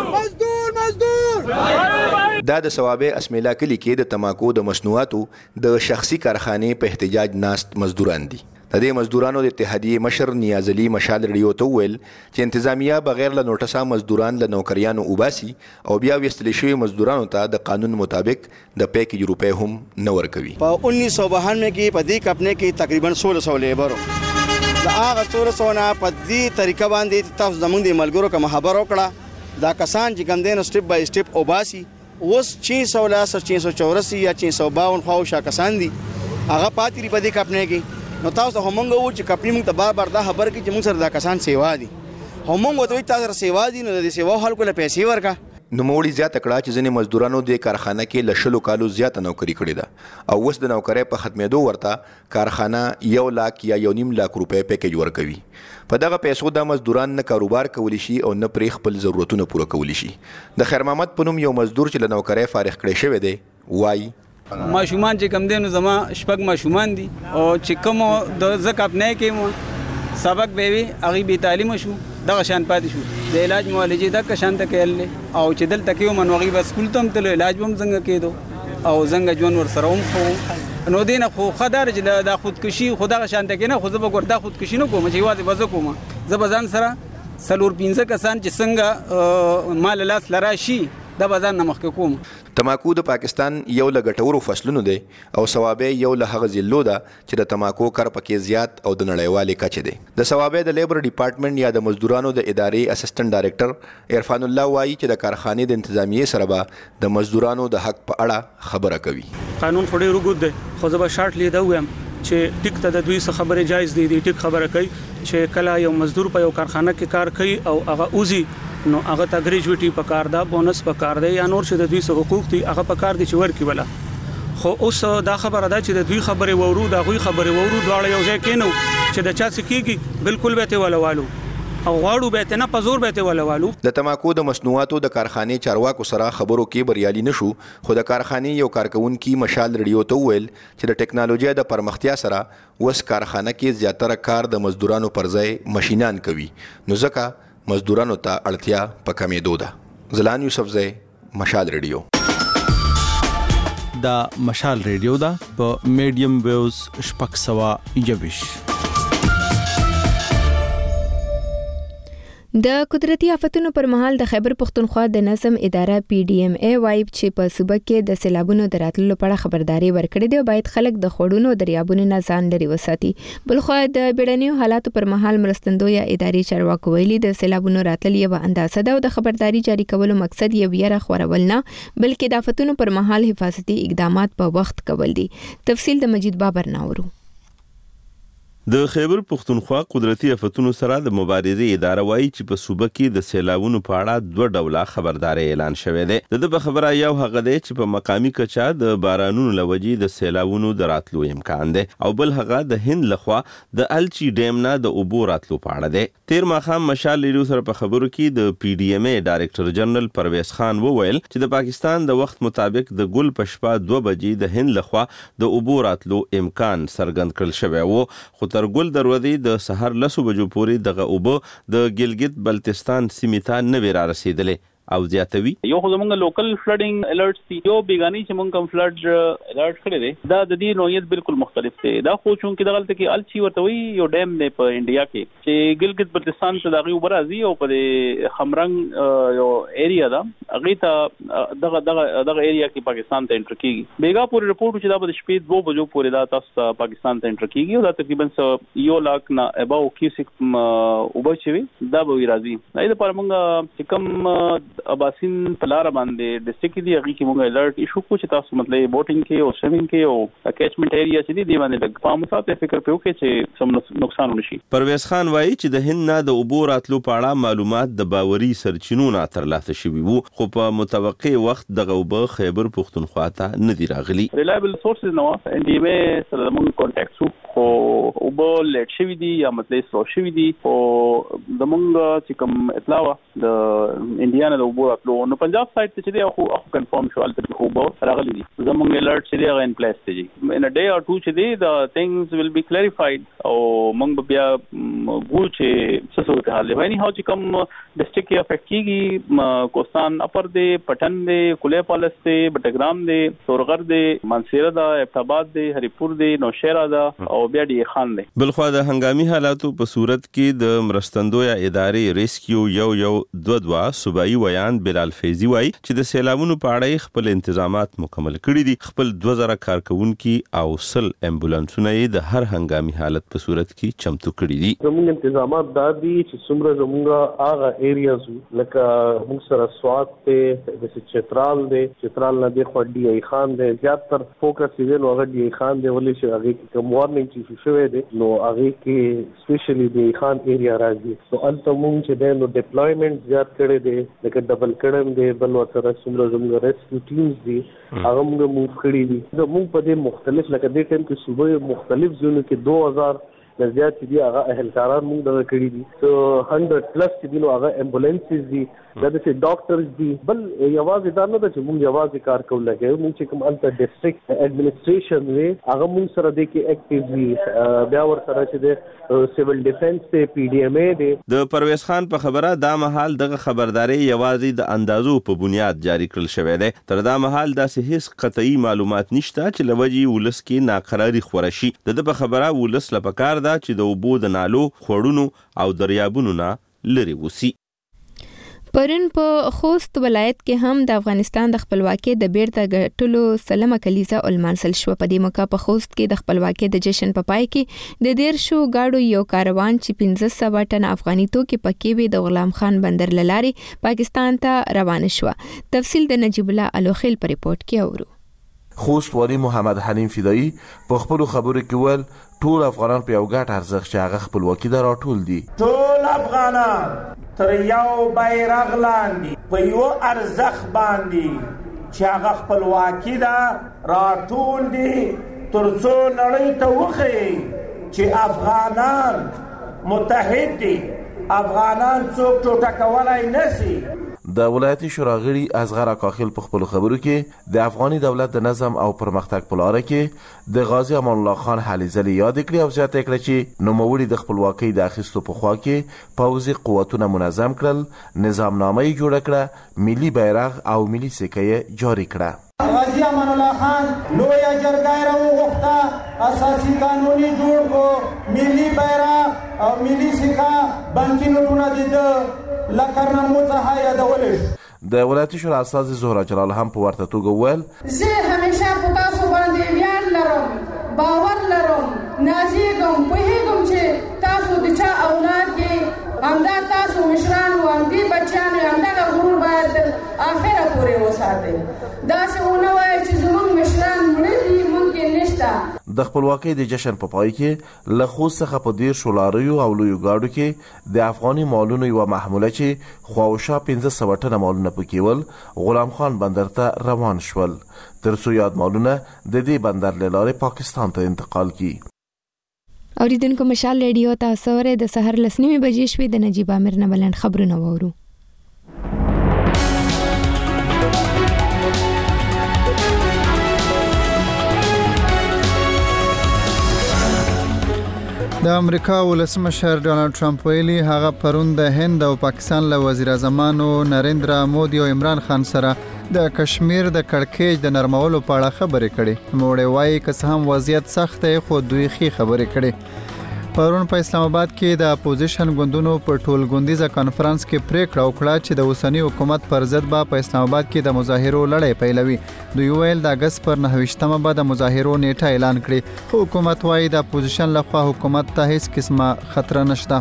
مزدور دا د ثوابه اسمیلا کلی کې د تماکو د مصنوعاتو د شخصي کارخانې په احتجاج ناست مزدوران دي. د دې مزدورانو د اتحادیې مشر نیاز علي مشال ریډیو ته ویل چې انتظامیه بغیر له نوټسه مزدوران له نوکریانو وباسي او بیا وستل شوی مزدورانو ته د قانون مطابق د پیکج روپے هم نه ورکوي. په 1992 کې په دې کمپنۍ کې تقریبا 1600 لیبر دا هغه څورسونه په دې طریقه باندې تاسو زمونږ د ملګرو کوم خبر وکړه دا کسان چې کوم دین سټپ بای سټپ اوباسي اوس 684 یا 652 خو شا کسان دي هغه پاتې په دې کمپنۍ کې نو تاسو هم موږ و چې کمپنۍ موږ ته بار دا خبر کې چې موږ سره دا کسان سیوا دي هم موږ ته تاسو سیوا دي نو د سیوا خلکو له پیسې ورکا. نوموړي زیاته کړه چې ځینې مزدورانو د کارخانه کې له 10 کالو زیاته نوکری کړې ده او اوس د نوکرۍ په ختمېدو ورته کارخانه 1 لک یا 1.5 لک روپۍ پیکج ورکوي. په دغه پیسو د مزدوران نه کاروبار کولی شي او نه پرې خپل ضرورتونه پوره کولی شي. د خیر محمد په نوم یو مزدور چې له نوکرۍ فارغ کړی شوی دی وایي ماشومان چې کم دینو زما شپږ ماشومان دي او چې کوم د زکه اپنای کې سبق به وي هغه به تعلیم شو دغه شان پاتې شو د علاج معالجې د شان ته کېل او چې دلته کې منوغي بس کول تم تل علاج هم څنګه کېدو او څنګه ژوند ور سره هم خو نو دینه خو خدار چې د خودکشي خدای شان ته کې نه خو زه به ګوردا خودکشي نه کوم چې واځي وځ کوم زه بزان سره سلور 15 کسان چې څنګه مال لاس لرا شي د بازار نه مخکې کوم. تماکو د پاکستان یو له ګټورو فصلونو دی او ثوابه یو له هغه ضلعو ده چې د تماکو کار پکې زیات او د نړیوالې کچې دی. د ثوابه د لیبر ډپارټمنټ یا د مزدورانو د ادارې اسسټنټ ډایریکټر عرفان الله وایي چې د کارخانې د انتظامیې سره به د مزدورانو د حق په اړه خبره کوي. قانون خو ډېر وګد دی خو زه به شارټ لیدا وایم چې ټیک ته د دوی څخه خبره جایز دی ټیک خبره کوي چې کله یو مزدور په یو کارخانه کې کار کوي او هغه اوزي نو هغه ته ګریجویټي په کار دا بونس په کار دی یا نور چې د دوی څخه حقوق دي هغه په کار دي چې ورکی ولا خو اوس دا خبره ده چې د دوی خبره وورو دا غوي خبره وورو دواړه یو ځای کېنو چې د چا سکیږي بالکل به ته ولا والو او غواړو به ته نه پزور به ته ولا والو. د تماکو د مصنوعاتو د کارخانې چارواکو سره خبرو کې بریالي نشو خو د کارخانې یو کارکونکي مشال ریډیو ته ویل چې د ټکنالوژي د پرمختیا سره وس کارخانه کې زیاتره کار د مزدورانو پر ځای ماشينان کوي نو ځکه مزدورانو ته اړتیا په کمېدو ده. زلان یوسفزی مشال ریډیو. دا مشال ریډیو دا په میډیم ویوز شپږ سوه 21. د قدرتي آفتونو پر مهال د خیبر پختونخوا د نظم اداره PDMA وایي چې په صوبه کې د سیلابونو د راتللو په اړه خبرداري ورکړې ده او باید خلک د خوړونو دریابونو نه ځان لري وساتي. بلخو د بیړنیو حالاتو پر مهال مرستندویه ادارې چارواکو ویلي د سیلابونو راتلل یو اندازه ده او د خبرداري جاری کولو مقصد یې ویره خورول نه بلکې د آفتونو پر مهال حفاظتي اقدامات په وخت کول دي. تفصیل د مجید بابر ناورو. د خیبر پختونخوا قدرتي آفتونو سره د مبارزې اداره وایي چې په صوبه کې د سیلابونو په اړه 2 ډوله خبرداري اعلان شوې ده. د په خبره یو هغه دی چې په مقامی کچا د بارانونو لوجې د سیلابونو د راتلو امکان دی او بل هغه د هند لخوا د الچی ډیم نه د اوبو راتلو په اړه دی. تیر ماښام مشال لیډو سره په خبرو کې د PDMA ډایرکټر جنرال پرویز خان وویل چې د پاکستان د وخت مطابق د ګل پشپا 2 بجې د هند لخوا د اوبو راتلو امکان څرګند کړل شوی وو. خو تر ګل دروازې د سحر 10 بجو پورې دغه اوبه د ګلګت بلتستان سیمې ته نه وې را رسیدلې او زیاتوي. یو خو زمونږ لوکل فلډینګ الرټس دي، یو بیگانی چې مونږ کوم فلډ الرټ کړی دی دا د دې نوعیت بالکل مختلف دی. دا خو چون کې دغلت کې الچی ورته وي یو ډیم دی په انډیا کې چې ګلګت بلتستان ته دغه اوبه راځي او په خمرنګ یو ایریا ده هغه ته دغه ایریا کې پاکستان ته انټر کیږي. بیګا پورې رپورټ چې دا په شپې 2 بجو پورې دا تاسو پاکستان ته انټر کیږي او دا تقریبا 1 लाख نه اباو کیسک اوبه چې دا به راځي. دا لپاره مونږ چې کوم اباسین پلار باندې ډسټریکټ دی هغه کې موږ الرټ ایشو کو چې تاسو مطلب بوټینګ کې او سویمینګ کې او کیچمنټ ایریا چې دی باندې لګ پام ساتي فکر په وکړي چې سم نقصان ونشي. پرویز خان وایي چې د هند نه د اوبو راتلو په اړه معلومات د باوري سرچینو نه ترلاسه شوي وو خو په متوقع وخت دغه اوبه خیبر پختونخوا ته نه دی راغلي. ریلایبل سورسز نو NDMA سره موږ کانټیکټ وکړو خو اوبه لیټ شوي دي یا مطلب سلو شوي دي او د موږ چې کوم اطلاع د انډیا نه اوبو راتلو نو پنجاب سایډ ته چې دی خو کنفرم شو البته خو اوبه راغلي دي. زموږ الرټ چې دی هغه ان پلیس دی ان ا ډے اور 2 چې دی د ثینګز ویل بی کلیریفاید او موږ بیا ګو چې څه صورت حال دی وایي هاو چې کوم ډسټریکټ کې افیکټ کیږي کوستان اپر دی پټن دی کله پالس دی بټګرام دی سورغر دی منصیره دا ابتاباد دی هریپور دی نوشهرا دا او بیا دی خان دی. بلخو د هنګامي حالاتو په صورت کې د مرستندویه ادارې ریسکیو یو 2 صوبایي ویان بلال فیضی وایي چې د سیلابونو په اړه خپل انتظامات مکمل کړي دي. خپل 2000 کارکونکي او 100 امبولانسونه د هر هنګامي حالت په صورت کې چمتو کړي دي. زموږ انتظامات دا دي چې څومره زموږ هغه ایریاز لکه موږ سره سوات ته د چترال نه دی خو دی ای خان دی زیاتره فوکس دی نو هغه دی ای خان دی ولې چې هغه کې کوم وارنینګ چې شوی دی نو هغه کې سپیشلی دی ای خان ایریا راځي. سو الته موږ چې دی نو ډیپلویمنٹ زیات کړی دی لکه ډبل کړم دی بل ورته زموږ ریسکیو ټیمز دي هغه موږ موو کړی دي. موږ په دې مختلف لکه دې ټیم کې صوبې مختلف ځایونو کې 2000 زیات دي هغه اهلکاران موږ دغه کړی دي. سو 100 پلس چې دي نو هغه امبولانسز دي دا د ډاکټرز دي. بل یوازې دا نه ده چې موږ یوازې کار کوو لګو موږ چې کوم الته ډسټریکټ اډمنسټریشن وي هغه موږ سره د کې اکټیو وي بیا ور سره چې د سیول ډیفنس ته PDMA دی. د پرویز خان په خبره دا مهال دغه خبرداري یوازې د اندازو په بنیاد جاری کړل شوې ده. تر دا مهال داسې هیڅ قطعي معلومات نشته چې لوجي ولس کې ناقراری خور شي. د په خبره ولس لپاره دا چې د اوبو د نالو خړونو او دریابونو نه لري وسی. پرون په خوست ولایت کې هم د افغانستان د خپلواکۍ د بیرته ګټلو سلمه کلیزه المنسل شو. په دې موقع په خوست کې د خپلواکۍ د جشن په پای کې د 13 گاډو یو کاروان چې 1500 ټن افغاني توکي پکې وي د غلام خان بندر لاري پاکستان ته روان شو. تفصیل د نجیب الله الوخیل په ریپورت کې اورو. خوست والی محمد حنیم فدایی په خپل خبرو کې ول ټول افغانان په یو ګډ ارزښت چې هغه خپلواکي دا راټول دي. ټول افغانان تر یو بیرغ لاندې په یو ارزښت باندې چې هغه خپلواکي دا راټول دي ترڅو نړۍ ته وښیي چې افغانان متحد دي افغانان څوک ټوټه کولای نشي. د ولایتي شورا غړي اصغر اکاخیل په خپل خبرو کې د افغاني دولت د نظم او پرمختګ په لار کې د غازی امان الله خان هلي ځلې یاد کړې او زیاته کړه چې نوموړي د خپلواکۍ د اخیستو په خوا کې پوځي قوتونه منظم کړل، نظامنامه یې جوړه کړه، ملي بیرغ او ملي سکه یې جاری کړه. غازی امان الله خان لویه جرګه راوغوښته، اساسي قانوني جوړ کو، ملي بیرغ او ملي سکه بانکي نوټونه د لکرنمو څخه یادولی شو. د ولایتي شورا استازي زهره جلال هم په ورته توګه وویل زه همیشه په تاسو باندې ویاړ لرم، باور لرم، نازېږم، پوهېږم چې تاسو د چا اولاد یې، همدا تاسو مشران و، همدې بچیان یې، همدغه غرور باید تر آخره پورې وساتئ. داسې ونه وایئ چې زموږ مشران مړه دي، ممکن نشته. د خپلواکۍ د جشن په پای کې له خوست څخه په 13 لاریو او لویو ګاډو کې د افغاني مالونو یوه محموله چې خواوشا 1500 ټنه مالونه پکې ول غلام خان بندر ته روان شول تر څو یاد مالونه د دې بندر له لارې پاکستان ته انتقال کړي. اوریدونکو مشال ریډیو تاسو ورې د سحر 9:30 بجې شوې د نجیب عامر نه بلند خبرونه وورو. د امریکا ولسمشر ډونالد ټرمپ ویلي هغه پرون د هند او پاکستان له وزیر اعظمانو نریندرا مودي او عمران خان سره د کشمیر د کړکېچ د نرمولو په اړه خبرې کړې. نوموړی وایي که څه هم وضعیت سخت دی خو دوی ښې خبرې کړې. پرون په اسلام آباد کې د اپوزیشن ګوندونو په ټولګوندیزه کانفرنس کې پریکړه وکړه چې د اوسنی حکومت پر ضد به په اسلام آباد کې د مظاهرو لړۍ پیلوي. دوی ویل د اگست پر 29مه به د مظاهرو نیټه اعلان کړي. حکومت وایي د اپوزیشن لخوا حکومت ته هیڅ قسمه خطر نشته.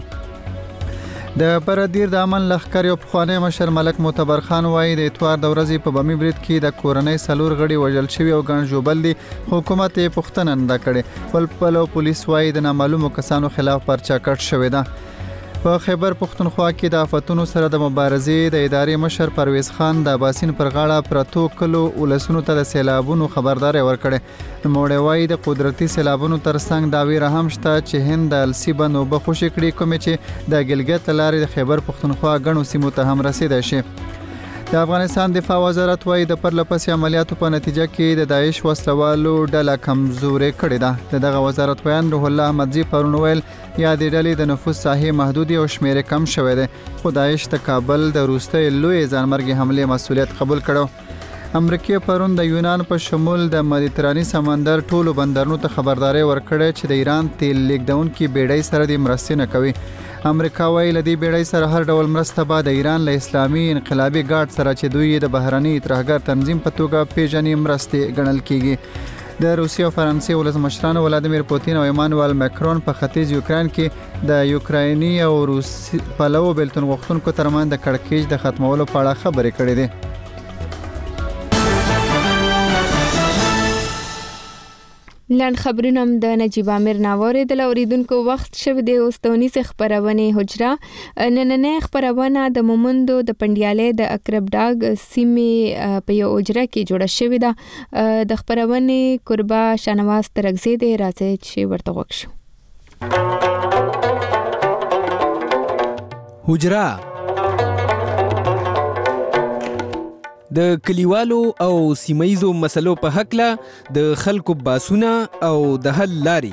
د بردیر د امن لښکر یو پخوانی مشر ملک معتبر خان وایي د اتوار د ورځې په بمي برید کې د کورنۍ 4 غړي وژل شوي او ګڼ ژوبل دي. حکومت یې پوښتنه نه کړې. پلو پولیس وایي د نامعلومو کسانو خلاف پرچه کټ شوې ده. په خیبر پښتونخوا کې د آفتونو سره د مبارزې د ادارې مشر پرویز خان د باسین پر غاړه پرتو کلو ولسونو ته د سیلابونو خبرداري ورکړې. نوموړی وایي د قدرتي سیلابونو ترڅنګ دا ویره هم شته چې هند د السی بند اوبه خوشې کړي کومې چې د ګلګت له لارې د خیبر پښتونخوا ګڼو سیمو ته هم رسیدای شي. د افغانستان دفاع وزارت وایي د پرلپسې عملیاتو په نتیجه کې د داعش وسلوالو ډله کمزورې کړې ده. دغه وزارت ویان روح الله احمدزي پرون ویل یا د ډلې د نفوذ ساحې محدودې او شمېر کم شوی دی خو داعش د کابل د وروستۍ لوی ځانمرګي حملې مسؤلیت قبول کړو. امریکا پرون د یونان په شمول د مدیترانې سمندر ټولو بندرونو ته خبرداري ورکړه چې د ایران تیل لیږدونکي بیړۍ سره د مرستې نه کوي. امریکا وایي له دې بیړۍ سره هر ډول مرسته به د ایران له اسلامي انقلابي ګارد سره چې دوی د بهرني ترهګر تنظیم په توګه پیژني مرستې ګڼل کیږي. د روسیې او فرانسې ولسمشرانو ولادیمیر پوتین او ایمانوئل ماکرون په ختیځ یوکرين کې د یوکرایني او روسي پلوو بیلتون غوښتونکو ترمنځ د کړکېچ د ختمولو په اړه خبرې کړې دي. لاند خبرونه د نجیب عامر ناوړې د اوریدونکو وخت شوه د اوستونی خبرونه حجره نننې خبرونه د مومندو د پندیالې د اقرب ډاګ سیمې په یو حجره کې جوړه شوې ده. د خبرونه قربا شنواز ترغزي د راځي چې ورته وښو حجره د کلیوالو او سیمایزو مسلو په حق له د خلکو باسونه او د حل لاري.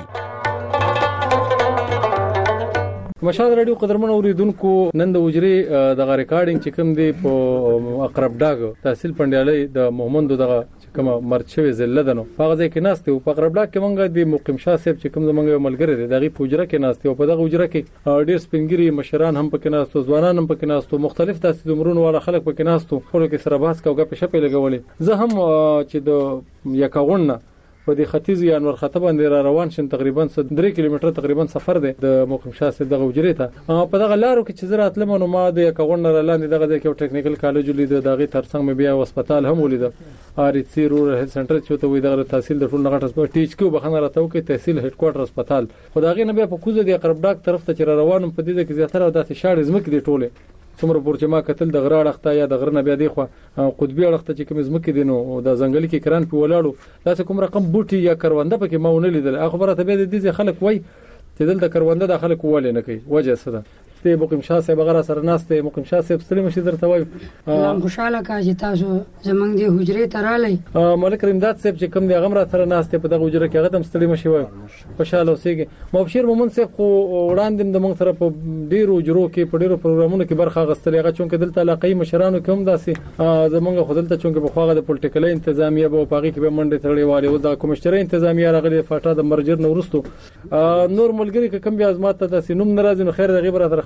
مشاهده رادیو قدرمن اوریدونکو نن د وجري د ریکارډینګ چې کوم دی په اقرب ډاګ تحصیل پندیالې د مومندو دغه کوم مرچوي زله دنو هغه ځکه کې ناشته په اقرب ډاګ کې مونږ د مقیم شاه صاحب چې کوم زمونږ ملګری دی دغه پوجره کې ناشته او په دغه وجره کې ډیر سپینګری مشران هم پکې ناشته ځوانان هم پکې ناشته مختلف تاسو عمرونو والا خلک پکې ناشته خو کې سره بحث کوګه په شپې لګولې زه هم چې د یکاغونه په دې ختیځ یا انور خطه باندې را روان شم تقریبا 3 کیلومتر تقریبا سفر دی د مقیم شاه صاحب دغه وجری ته په دغه لارو کې چې زراعت لمنو ما د یکاغون را لاندې دغه د یو ټیکنیکل کالج لید دغه ترڅنګ مې بیا هسپتال هم ولید آرسی رورل هیلث سنټر چې ته وې دغه تحصیل د ټول نغټ هسپتال ټیچ کې بخنه راته کې تحصیل هډ کوارټر هسپتال خدای نه بیا په کوزه د اقرب ډاک طرف ته چې روانم په دې کې زیاتره داسې شاړې زمکې دی ټوله څومره پورچ ما قتل د غره اړخته یا د غره نه بیا دی خو قطبی اړخته چې کوم زمکې دي نو د ځنګلي کې کران په ولاړو داسې کوم رقم بوټي یا کرونده پکې ما ونه لیدل خبره ته به دي خلک وای چې دلته کرونده د خلک ولې نه کوي وجه څه ده ته مقیم شاه صاحب غره سره ناشته مقیم شاه صاحب سلیم شي درته وای خوشاله کا چې تاسو زمنګ دی حجره ترالې ملک رمداد صاحب چې کوم دی غمره سره ناشته په دغه حجره کې هغه تم سلیم شي وای خوشاله اوسېږي مبشر مومن صاحب خو وړاندې د موږ سره په ډیرو جرو کې په ډیرو پروګرامونو کې برخه غستلې هغه چونکه دلته علاقې مشرانو کوم داسې زمونږ خودلته چونکه په خواغه د پولیټیکل انتظامیه به پاغي کې به منډه تړلې واره او د کومشتري انتظامیه راغلي فاټا د مرجر نورستو نور ملګری کوم بیا ازمات ته سينوم ناراضي نو خیر د غیبره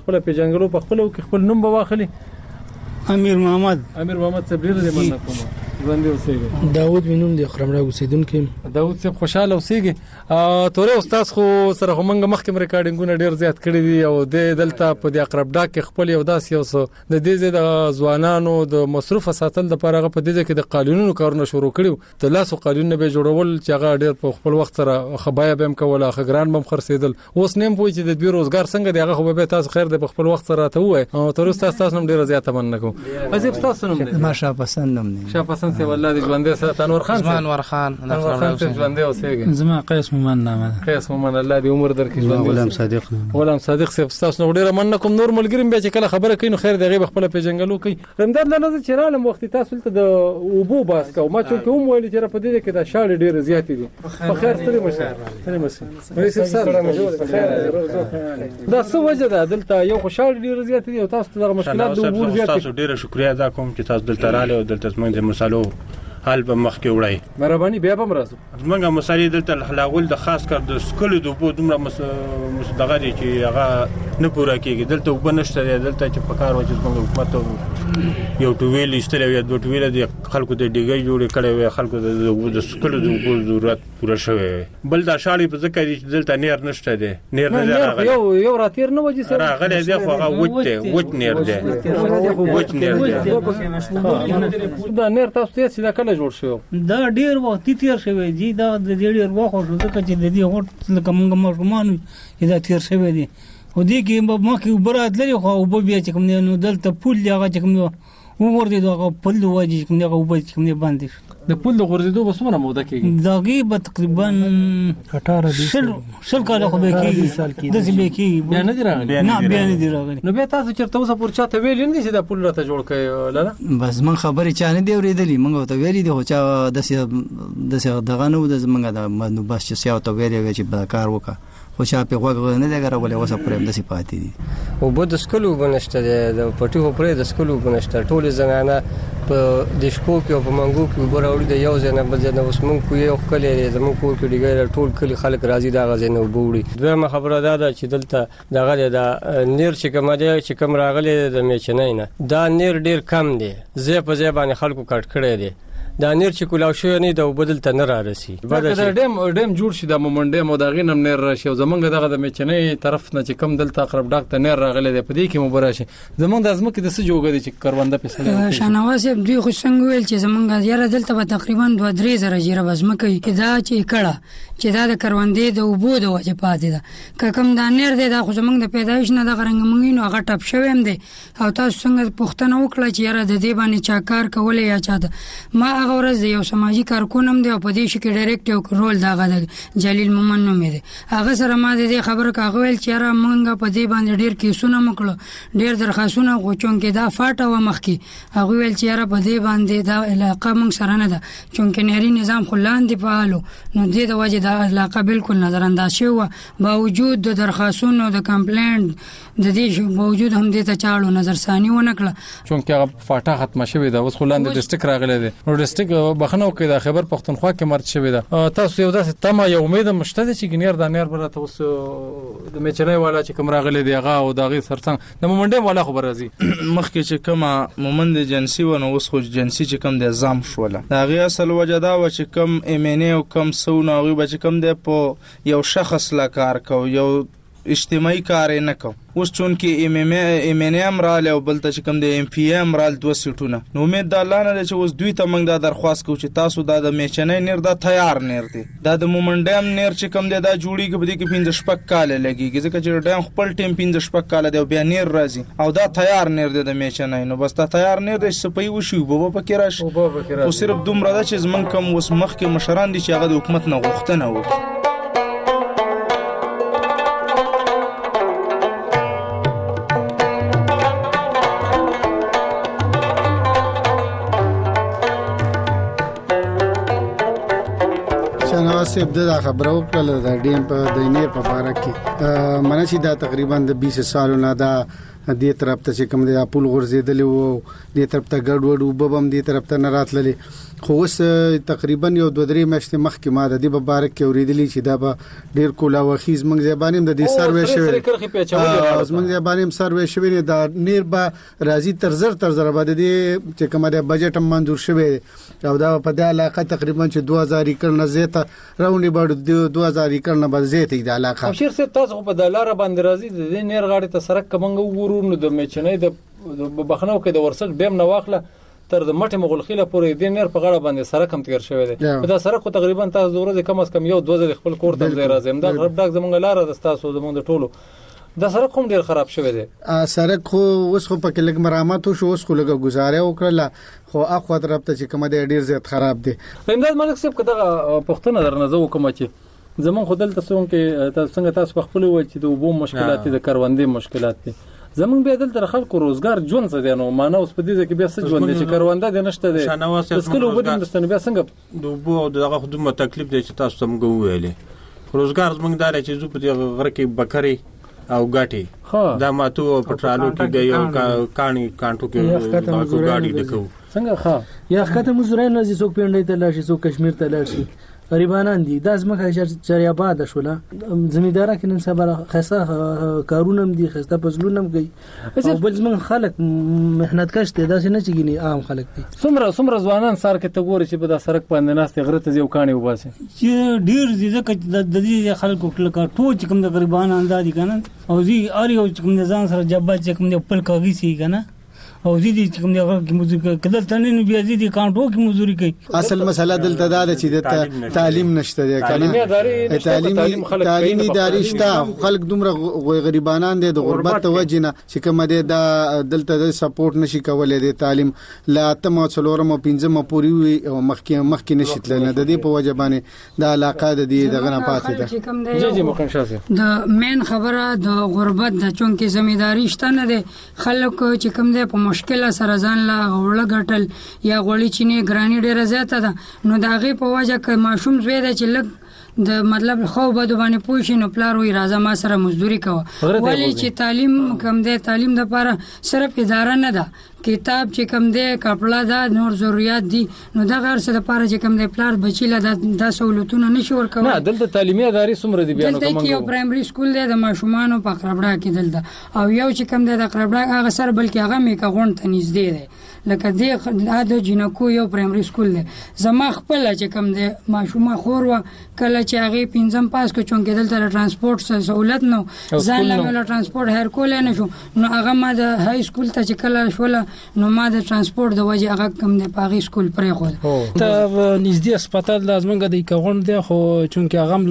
خپل پیژنګلو په خپل کې خپل نوم به واخلي. امیر محمد صاحب ډیر دې مننه کوم. ژوند اوسېږي. داوود مینوم د خرمړا اوسیدونکو. داوود صاحب خوشاله اوسېږي. تورې استاد خو سره همغه مخکې ریکارډینګونه ډیر زیات کړی دي او د دلته په د اقربډا کې خپل یو داس یو د دې د ځوانانو د مصروف ساتل د پاره په دې کې د قانونونو کارونه شروع کړو. د لاسو قانونونه به جوړول چې هغه ډیر په خپل وخت سره خبایا بهم کوله خګران بم خرڅیدل. اوس نیم پوي چې د دوی روزګار څنګه دی هغه خو به تاسو خیر د خپل وخت سره ته وای او تر اوسه تاسو هم ډیر زیات مننه کوم. ازیب تاسو نوم دی؟ ما شاه پسند سی والله د ژوندې سره انور خان انور خان ژوندې اوسېږي. زما قیس مومن نامه ده. قیس مومن الله دې عمر درکړي. ژوندې غلام صادق صاحب تاسو نو ډیره مننه کوم. نور ملګریم به چې کله خبره کوي نو خیر دغه خپل پیژنګلو کوي. رمضان د نظر چرالم وخت تاسو ته د اوبو باس کو ما چې کوم ویل چې په دې کې د شاړې ډیره زیاتې دي. په خیر ستړي مشه دا څه وجه ده دلته یو خوشاله ډیره زیاتې دي او تاسو ته د مشکلات د اوبو زیاتې. تاسو ډیره شکریا ادا کوم چې تاسو دلته رااله او دلته موږ د مسالو حال به مخ کې وړای. مهرباني بیا به مرزو موږ مسالې دلته حلاول د خاص کر د سکلو د اوبو دومره مصدغه دي چې هغه نه پوره کیږي. دلته اوبه نشته. دلته چې په کار وځي موږ حکومت یو ټویل ایستلې یا دوه ټویل دي خلکو د ډیګي جوړ کړي وي. خلکو د سکلو د اوبو ضرورت پوره شوی. بل دا شاړې په ځکه چې دلته نیر نشته دي. نیر نه راغلی یو راتیر نه وځي سره راغلی دی خو هغه وچ نیر دی. وچ نیر دی. دا نیر تاسو ته چې دا کله جوړ شو؟ دا ډیر وخت تیر شوی دی. دا د ډیر وخت شو ځکه چې د دې هوټ لکه موږ ماشومان چې دا تیر شوی دی. او دې کې ما کې برات لري خو او بیا چې کوم نو دلته پول هغه چې کوم وګور دي دا پول واجی کوم هغه وبې چې کوم باندې د پول د غورځېدو به څومره موده کېږي؟ داغي به تقریبا 18 شل کال خو به کېږي. د څه به کېږي بیا نه دی راغلی. نه بیا نه دی راغلی. نو بیا تاسو چیرته اوسه پور چاته ویل نه چې دا پول راته جوړ کړي لاله؟ بس من خبرې چا نه دی اورېدلې. موږ ته ویلي دی خو چا د دغه نو د زمونږ د بس چې سیاو ته ویلې چې کار وکړه خو چا په غوږ نه دی غراولې. اوسه پرېم د صفات دي او بده سکلو بنشته د پټي هو پرې د سکلو بنشته. ټول زنانه په د شکو کې او په منګو کې وبراوړي د یو ځنه بل ځنه اوس مونږ کو یو کلی زمون کور کې ډیګر ټول کلی خلک راضي دا غزنه وبوړي. دویمه خبره ده چې دلته دغه د نیر چې کوم دی چې کوم راغلي د میچنې نه دا نیر ډیر کم دی. زه په ځای باندې خلکو کټ کړی دی. دا نیر چې کولاو شو نه د بدل ته نه را رسی. دا ډیم جوړ شي د مومنډه مو دا غینم نیر راشي او زمونږ دغه د میچنې طرف نه چې کم دلته اقرب ډاک ته نیر راغلی دی. په دې کې مو براشي زمونږ د ازمکه د څه جوګه دي چې کرونده په شانواز دوی خو څنګه ویل چې زمونږ یاره دلته به تقریبا 2-3 زره جیره بزمکه دا چې کړه چې دا د کروندې د اوبو د وجه پاتې ده. که کوم دا نیر دی دا خو زمونږ د پیدایش نه د غرنګ مونږ نو هغه ټپ شوی هم دی. او تاسو څنګه پوښتنه وکړه چې یاره د دې باندې چا کار کولې یا چاته. ما هغه ورځ یو سماجی کارکونم دی او په دې شي کې ډایرکټ یو رول داغه د جلیل مومن نوم دی. هغه سره ما د دې خبره کاغه ویل چې یاره مونږ په دې باندې ډیر کیسونه مکړو ډیر درخواستونه غوچون کې دا فاټه و مخ کې. هغه ویل چې یاره په دې باندې دا علاقه مونږ سره نه ده چونکه نهري نظام خلان دی فعالو نو دې د وجه دا علاقه بالکل نظر انداز شو. باوجود د درخواستونو د کمپلینټ د دې باوجود هم دې ته چاړو نظر ثاني ونه کړه چونکه هغه فاټه ختمه شوې ده. اوس خلان د ډیسټریکټ راغلی دی. نو ډیسټریکټ بخنو کې د خیبر پختونخوا کې مرد شوی ده. تاسو یو داسې تمه یو امید مشته چې ګنیر د نیر برته اوس د میچنې والا چې کوم راغلی دی هغه او دغه سرڅنګ د مومنډه والا خبر راځي مخکې چې کومه مومند جنسي و نو اوس خو جنسي چې کوم د ځام شوله دا غي اصل وجه دا و چې کوم ایمنه او کوم سو نو غي به چې کوم د په یو شخص لا کار کو یو اجتماعي کار نه کو. اوس چون کې ایمنه امرال او بل ته چې کوم د ام پی امرال 2 سیټونه نو امید د الله نه چې اوس دوی ته موږ دا درخواست کوو چې تاسو دا د میچنې نیر دا تیار نیر دي. دا د مومنډم نیر چې کوم دی دا جوړیږي په دې کې 15 شپک کال لګيږي ځکه چې ډیم خپل ټیم 15 شپک کال دی او بیا نیر راځي او دا تیار نیر دی د میچنې. نو بس دا تیار نیر د سپي وشي وبو پکې راشي او صرف دومره ده چې زمون کوم اوس مخ کې مشران دي چې هغه د حکومت نه غوښتنه وکړي. سیب دا خبرو کړل د ډیم په دینه په باره کې منه چې دا تقریبا د 20 سالونو دا دې طرف ته چې کوم د پول غورځېدلی وو دې طرف ته ګډوډ اوبه به هم دې طرف ته نه راتللې خو اوس تقریبا یو 2-3 میاشتې مخکې ما د دې په باره کې اورېدلي چې دا به ډېر کولاوخي زموږ ځای باندې هم د دې سروې شوی زموږ ځای باندې هم سروې شوی دی دا نیر به راځي تر زر به د دې چې کومه د بجټ هم منظور شوی او دا په دې علاقه تقریبا چې 2000 ایکړ نه زیاته راونډي باندې 2000 ایکړ نه به زیاته د علاقه شیر سه تاسو په د لار باندې راځي د دې نیر غاړې ته سرک کومنګ وګورو نو د میچنې د بخنو کې د ورسک ډیم نه واخله تر د مټه مغلخیله پورې د نیر په غاړه باندې سرک هم تیر شوی دی دا سرک تقریبا تاسو د ورځې کم از کم یو 2000 خپل کور ته ځای راځم دا غرب ډاک زمونږ لار د تاسو زمونږ د ټولو دا سرک هم ډیر خراب شوی دی سرک خو اوس خو پکې لګ مرامت شو اوس خو لګ گزارې وکړه خو اخو طرف ته چې کوم دی ډیر زیات خراب دی امداد ملک صاحب کدا پښتنه درنځو کوم چې زمون خو دلته څنګه تاسو په خپل وای چې د وبو مشکلات دي د کروندې مشکلات دي زمون به دلته خلکو روزګار ژوند څه دی نو معنا اوس په دې کې بیا څه ژوند دي چې کرونده دي نشته دي اسکل وبد مستنه بیا څنګه د وبو دغه خدمه تکلیف دی چې تاسو څنګه ویلې روزګار زمونږ دار چې زو په دې غره کې بکری او غاټي دا ماتو پټرالو کې دی او کانی کانټو کې غاډي دکو څنګه ښه یا خاطر مزورین نزي څوک پیندې ته لاشي څوک کشمیر ته لاشي غریبانان دي دا زمکه چریا باد شوله زمیندار کې نن سبا خاصه کارونه دي خاصه پزلونم کوي او بل زمون خلک مهنت کش دي دا نه چګني عام خلک دي څومره ځوانان سار کې ته ګوري چې په دا سرک باندې ناست غره ته یو کاني وباسي چې ډیر دي ځکه د دې خلکو کله ټول کوم د غریبانو اندازي کنه او زی اړ یو کوم ځان سره جبا چې کوم د خپل کاغی سي کنه او زیدي کوم دی هغه کې مزدوري کدل تنه بیا زیدي کانټو کې مزدوري کوي اصل مسله دلته دا چې د تعلیم نشته دی کنه تعلیمي ادارې شته خلک دومره غریبانان دي د غربت توجنه چې کوم دی دا دلته د سپورټ نشي کولای دی تعلیم لا تم څلورم او پنځم پوری وي او مخکې نشیتل نه د دې په وجه باندې د علاقه د دې دغه نه پاتې ده جی مخن شاسه د مین خبره د غربت د چونکې زمینداری شته نه دي خلک چې کوم دی په مشکل سره ځان لا غوړه غټل یا غوړی چینه ګرانی ډیره زیاته ده نو داغه په وجه ک ماشوم زوی د چې لګ د مطلب خو بده باندې پوښینو نو پلار وی راځه ما سره مزدوري کوه ولی چې تعلیم کم دی تعلیم د لپاره صرف اداره نه ده کتاب چې کم دی کپڑا دا نور ضرورت دي نو دا غیر څه د لپاره چې کم دی پلار بچی له د سہولتونو نشي ورکوي نه دلته تعلیمي ادارې څومره دي بیان کوم یو پرایمري سکول دی د ماشومانو په قربړه کې دلته او یو چې کم دی د قربړه هغه سره بلکې هغه میکا غون ته نږدې دی لکه دې د جنکو یو پرایمري سکول دی زما خپل چې کم دی ماشومه خور و کله چې هغه پنځم پاس کو چونکې دلته ترانسپورت سہولت نو ځان له ترانسپورت هر کول نه شو نو هغه ما د های سکول ته چې کله شول نو ما د ترانسپورت د وجه هغه کم دی پاغي سکول پرې خو ته نږدې هسپتال لازمنګ دی کغون دی خو چونکې هغه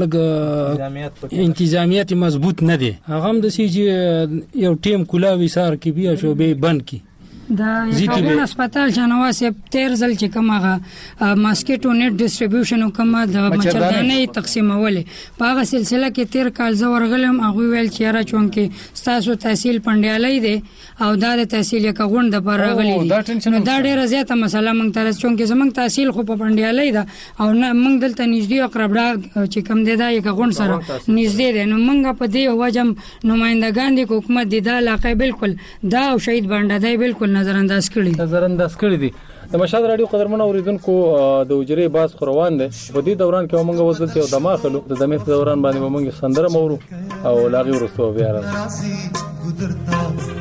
لګ انتظامیت مضبوط نه دی هغه د سي یو ټیم کولاوي سار کې بیا شو به بند کی دا یو هسپتال جنواسه تیرزل چې کومه ماسکیټو نیټ ډیسټریبیوشن کومه د مچردانې تقسیمولې په هغه سلسله کې تیر کال زو ورغلم هغه ویل چې را چونکې ستاسو تحصیل پندیالای دی او دا د تحصیل یک غونډه پر راغلی دی دا ډیره زیاته مسله مونږ ته چونکې زمونږ تحصیل خو په پندیالای دا او مونږ دلته نږدې اقربړه چې کم دی دا یک غونډ سره نږدې دی نو مونږ په دې وجم نمائندگان د حکومت د علاقې بالکل دا او شهید باندې دی بالکل نظر انداز کړی دي د مشهد رادیو قدرمن اوریدونکو د وجری باز خوروان دي په دې دوران کې موږ وځل یو دماخلو د دمه دوران باندې موږ سندره مورو او لاغي ورستو بیا راځي گزرتا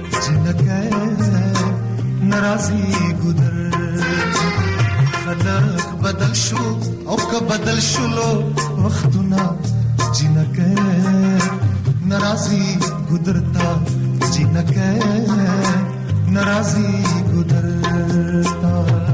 جنکه ناراضي گذر خلق بدل شو او که بدل شلو وختنا جنکه ناراضي گذرتا جنکه ناراضی گزرتا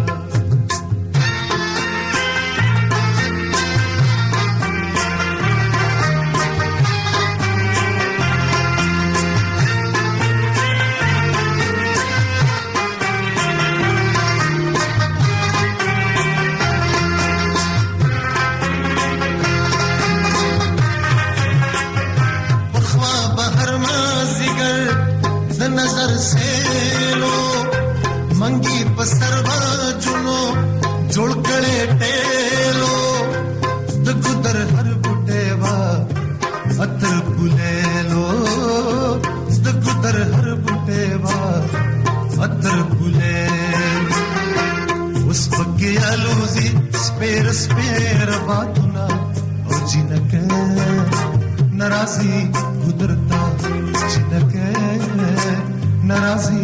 नजर से लो मंगी पसरवा जुनो जुड़कड़े टेलो द गुदर हर बुटेवा अतर बुले लो द गुदर हर बुटेवा स्पेर बातुना ओ जिनके नाराजी गुजरता जिनके नाराजी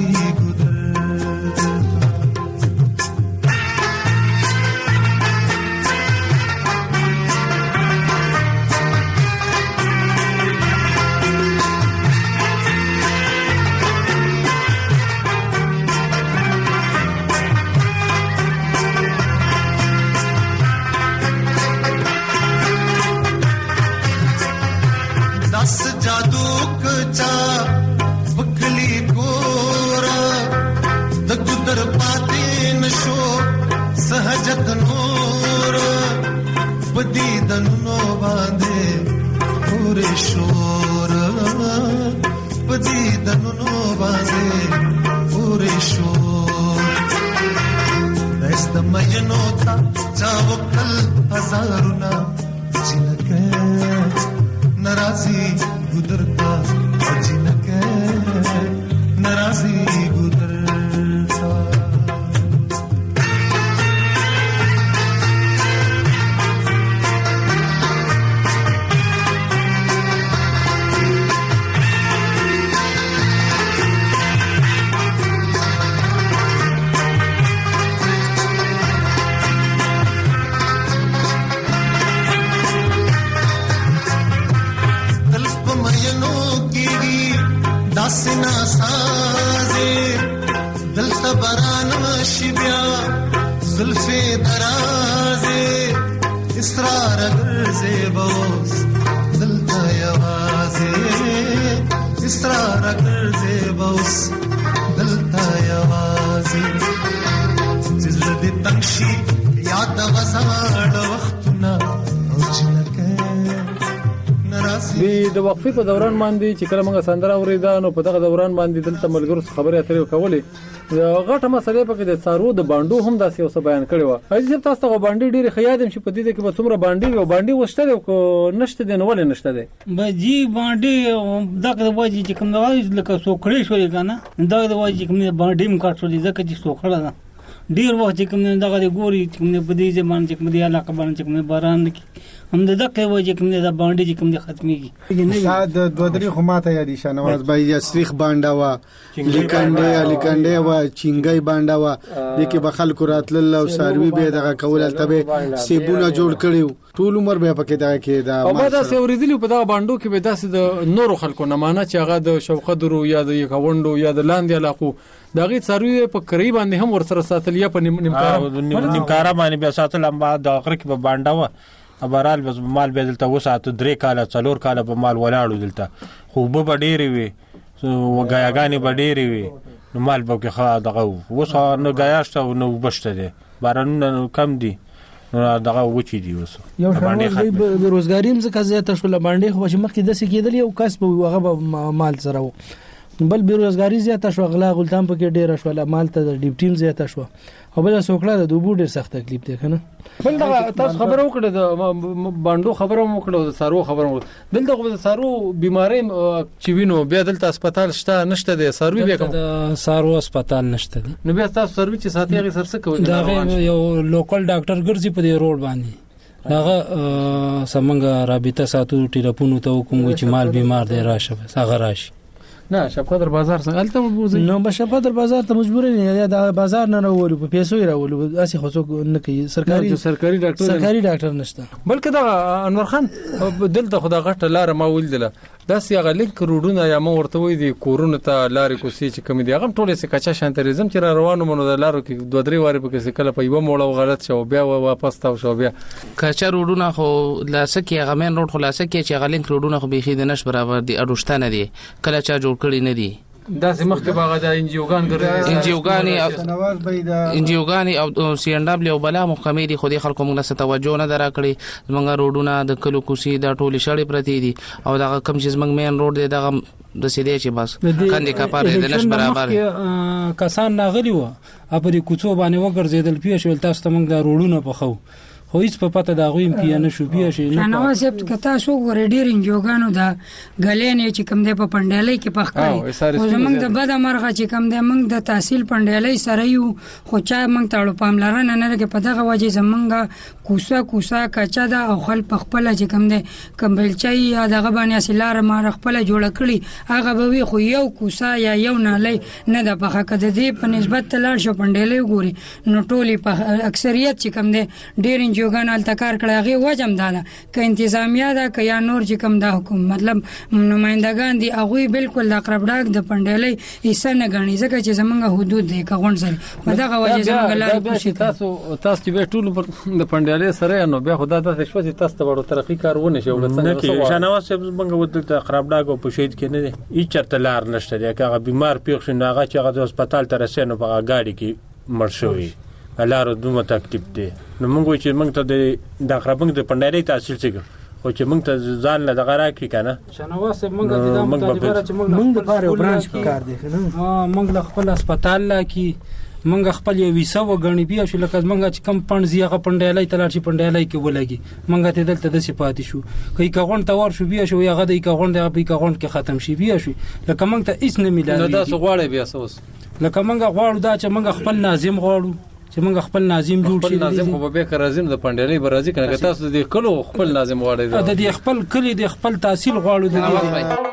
जादू कचा बकली गोरा द गुदर पाते नशो सहजत नूर बदी दनो बांधे पूरे शोर बदी दनो बांधे पूरे शोर नस्त मजनोता चावकल हजारुना जिनके नाराजी गुजरता जिनके नाराजी गुजरता दासना साजे दिल तबरान शिबिया जुल्फे दराजे इसरार गर्जे बोस दिल तयवाजे इसरार गर्जे बोस दिल तयवाजे जिल्दी तंशी याद वसाड वختنا اوجنکه د وقفې په دوران باندې چې کله موږ سندره اوریدا نو په دغه دوران باندې دلته ملګرو خبرې اترې کولې غټه مسله پکې د څارو د باندو هم داسې اوس بیان کړی و عزیز تاسو ته باندې ډېری خیادم چې په دې کې به څومره باندې او باندې وشته او نشته دی نو ولې نشته دی بجی باندې دغه وایي چې کوم وایي لکه سوکړې شوې کنه دغه وایي چې کوم باندې مکاټ شوې ځکه چې سوکړه ده ډیر وخت کوم دغه ګوري کوم په دې ځمان چې کوم دی علاقه باندې کوم باران کی هم دغه وایي کوم د باندې کوم د ختميږي ساده دوه درې خماته یادی شنواز بای یا سریخ باندې وا لیکنډه وا چنګای باندې وا د کې بخل کوراتل او ساروی به دغه کول تبه سیبونه جوړ کړیو ټول عمر به پکې دغه کې دا او دا سورېدلی په دغه باندې کې به داسې د نورو خلکو نه معنی چې هغه د شوقه درو یا د یکوندو یا د لاندې علاقو دغه ساروی په قریب باندې هم ورسره ساتل یا په نیمکارا باندې به ساتل هم د اخر کې به باندې و ابرال بس مال به دلته وساتو 3 کاله 4 کاله په مال ولاړو دلته خو به ډېری وي وګایاګانی به ډېری وي نو مال به کې خا دغه وسه نو غیاشته نو بشته دي باران کم دي دغه وچی دی وسه یو باندې بیروزګاری هم ځکه زیاته شول باندې خو چې مخکې د سې کېدل یو کسب هغه مال سره و بل بیروزګاری زیاته شو غلا غلطان پکې ډېر شو مال ته د ډیپټیم زیاته شو او بل سوکړه د دوبو ډېر سخت تکلیف دی کنه بل دا تاسو خبرو وکړه د باندو خبرو وکړه د سارو خبرو دلته د سارو بیماری چې وینو بیا دلته هسپتال شته نشته د ساروی بیا کوم د سارو هسپتال نشته نو بیا تاسو سروي چې ساتي هغه سرڅ کوي دا یو لوکل ډاکټر ګرځي په دې روډ باندې هغه سمنګ رابطه ساتو ټلیفون ته کوم چې مال بیمار دی راشه هغه راشي نه شپقدر بازار څنګه الته وبوزي نو بشپقدر بازار ته مجبور نه یا د بازار نه راولو په پیسو راولو اسی خو نه کوي سرکاري ډاکټر نشته بلکې دا انور خان دلته خدا غټه لار ما ولدله داسې هغه لیک روډونه یا ما ورته وې دي کورونه ته لارې کوسي چې کم دي هغه ټولې څه کچا شانتریزم چې روانو مونږ د لارو کې 2-3 واره په کې کله په یو موړو غلط شو بیا واپس تاو شو بیا کچا روډونه خو لاسه کې هغه مین روډ خلاصه کې چې هغه لینک روډونه خو بيخي د نش برابر دي اډوشتانه دي کله چا جوړ کړی نه دي دا سمخ کې باغ د انجیوګان او سی ان دبليو او بلا محکمې دي خو دي خلکو موږ څه توجه نه درا کړی موږ روډونه د کلو کوسي د ټولي شړې پرتی دي او دا کم چې موږ مین روډ دی دا د سیدې چې بس کاندې کا پاره د نش برابر کسان ناغلی و اپری کوڅو باندې وګرځیدل پیښ ول تاسو ته موږ د روډونه په خو خو هیڅ په پته دا غویم کې نه شو بیا شي نه نو سب کته سو ګور ډیر انجوګانو دا غلې نه چې کم دې په پندالۍ کې پخ کړي او زمونږ د بد مرغه چې کم دې موږ د تحصیل پندالۍ سره یو خو چا موږ ته پاملرنه نه لري په دغه وجه زمونږ کوسا کچا دا او خل په خپل چې کم دې کمبلچای یا دغه باندې اصلار ما خپل جوړ کړي هغه به وي خو یو کوسا یا یو نالۍ نه د پخه کده دې په نسبت تلار شو پندالۍ ګوري نو ټولي په اکثریت چې کم دې ډیر انجوګان التکار کړي هغه وجم داله ک انتظامیه دا ک یا نور چې کم دا حکومت مطلب نمائندگان دي هغه بالکل د قربډاک د پندالۍ حصہ نه غني ځکه چې زمونږ حدود دي کغون سره په دغه وجه زمونږ لارې پوښي تاسو چې ټول د پندالۍ سره نو بیا خدای د شپه تاسو ته ورو ترقی کارونه شي ولڅنګ نه کې شناواز زمونږ ودل ته قربډاک او پوښید کې نه دي هیڅ چرته لار نشته دی هغه بیمار پیښ شي هغه چې هغه د هسپتال ته رسېنو په گاډي کې مړ شوی لارو دومره تکلیف دی نو موږ چې موږ ته د قربنګ د پندالۍ تحصیل څنګه خو چې موږ ته ځان له دغه راکړي کنه شناواز موږ د دې مطالبه چې موږ د پاره برانچ کار دی موږ له خپل هسپتال لا کې موږ خپل یو ویسه وګڼي بیا شو لکه موږ چې کم پند زیغه پندالۍ تلار شي پندالۍ کې ولګي موږ ته دلته د صفات شو کوي کغون ته ور شو بیا شو هغه د کغون د په کغون کې ختم شي بیا شو لکه موږ ته هیڅ نه ملایي نو دا څه غواړي بیا سوس لکه موږ غواړو دا چې موږ خپل ناظم غواړو چې موږ خپل ناظم جوړ شي ناظم خو به کار ناظم د پندالۍ برازي کنه تاسو د کلو خپل ناظم غواړي د دې خپل کلی د خپل تحصیل غواړو د دې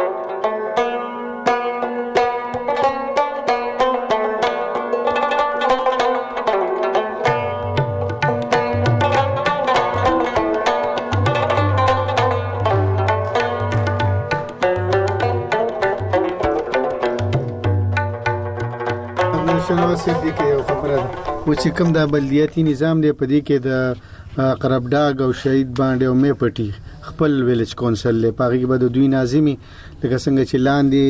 دې کې یو خبره ده و چې کوم د بلدیاتي نظام دی په دې کې د قربډاګ او شهید باندې او مې پټي خپل ویلج کونسل له پاغي کې به دوی ناظمي لکه څنګه چې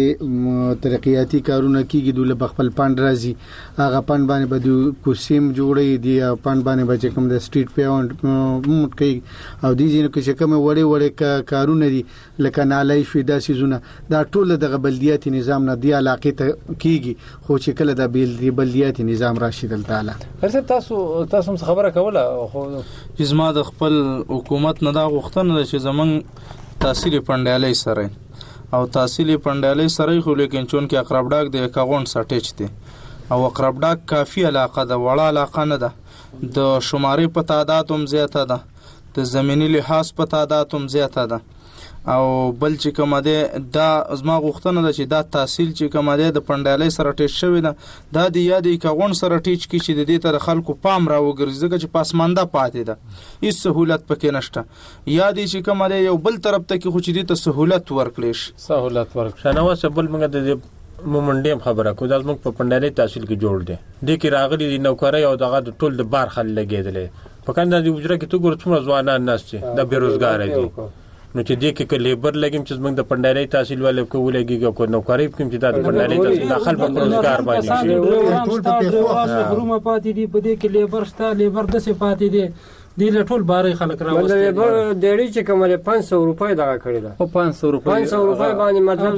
لاندې ترقیاتی کارونه کیږي د خپل پاند راځي هغه پاند باندې به د کوسیم جوړي دی پاند باندې به کوم د سټریټ پیوند موټ کوي او دې ځینو کې کوم وړي کارونه دي لکه نالای شوي دا سيزونه دا ټول د بلدیاتي نظام نه دی علاقه ته کیږي خو چې کله د بلدیاتي نظام راشد تعالی هرڅه تاسو خبره کوله خو جسمه د خپل حکومت نه دا غوښتنه چې زمون تحصیل پندالۍ سره او تحصیل پندالۍ سره خو لیکن چون کې اقربډاک د کاغون سټیچ دي او اقربډاک کافی علاقه ده وړه علاقه نه ده د شماري په تعداد هم زیاته ده د زمینی لحاظ په تعداد هم زیاته ده او بل چې کوم ده دا ازما غوښتنه ده چې دا تحصیل چې کوم ده د پندالۍ سره ټیچ شوی ده دا د یادې کاغون سره ټیچ کی چې د دې تر خلکو پام را وګرځي چې پاسمانده پاتې ده هیڅ سہولت پکې نشته یادې چې کوم ده یو بل طرف ته کې خو چې د سہولت ورکړي سہولت ورکړي شناواز بل موږ د مومنډیم خبره کو دا موږ په پندالۍ تحصیل کې جوړ دي د کې راغلي د نوکرۍ او دغه ټول د بار خل لګیدل په کنده د وجره کې تو ګور څومره ځوانان نشته د بیروزګار دي نو چې دې کې لیبر لګیم چې موږ د پندالۍ تحصیل والے کوولېږي کو نوکری کوم چې د پندالۍ تحصیل داخل په روزګار باندې شي ټول په غرومه پاتې دي په دې کې لیبر شته لیبر د څه پاتې دي د ټول باري خلک راوستي لیبر ډېری چې کومه 500 روپۍ دغه کړی ده او 500 روپۍ باندې مطلب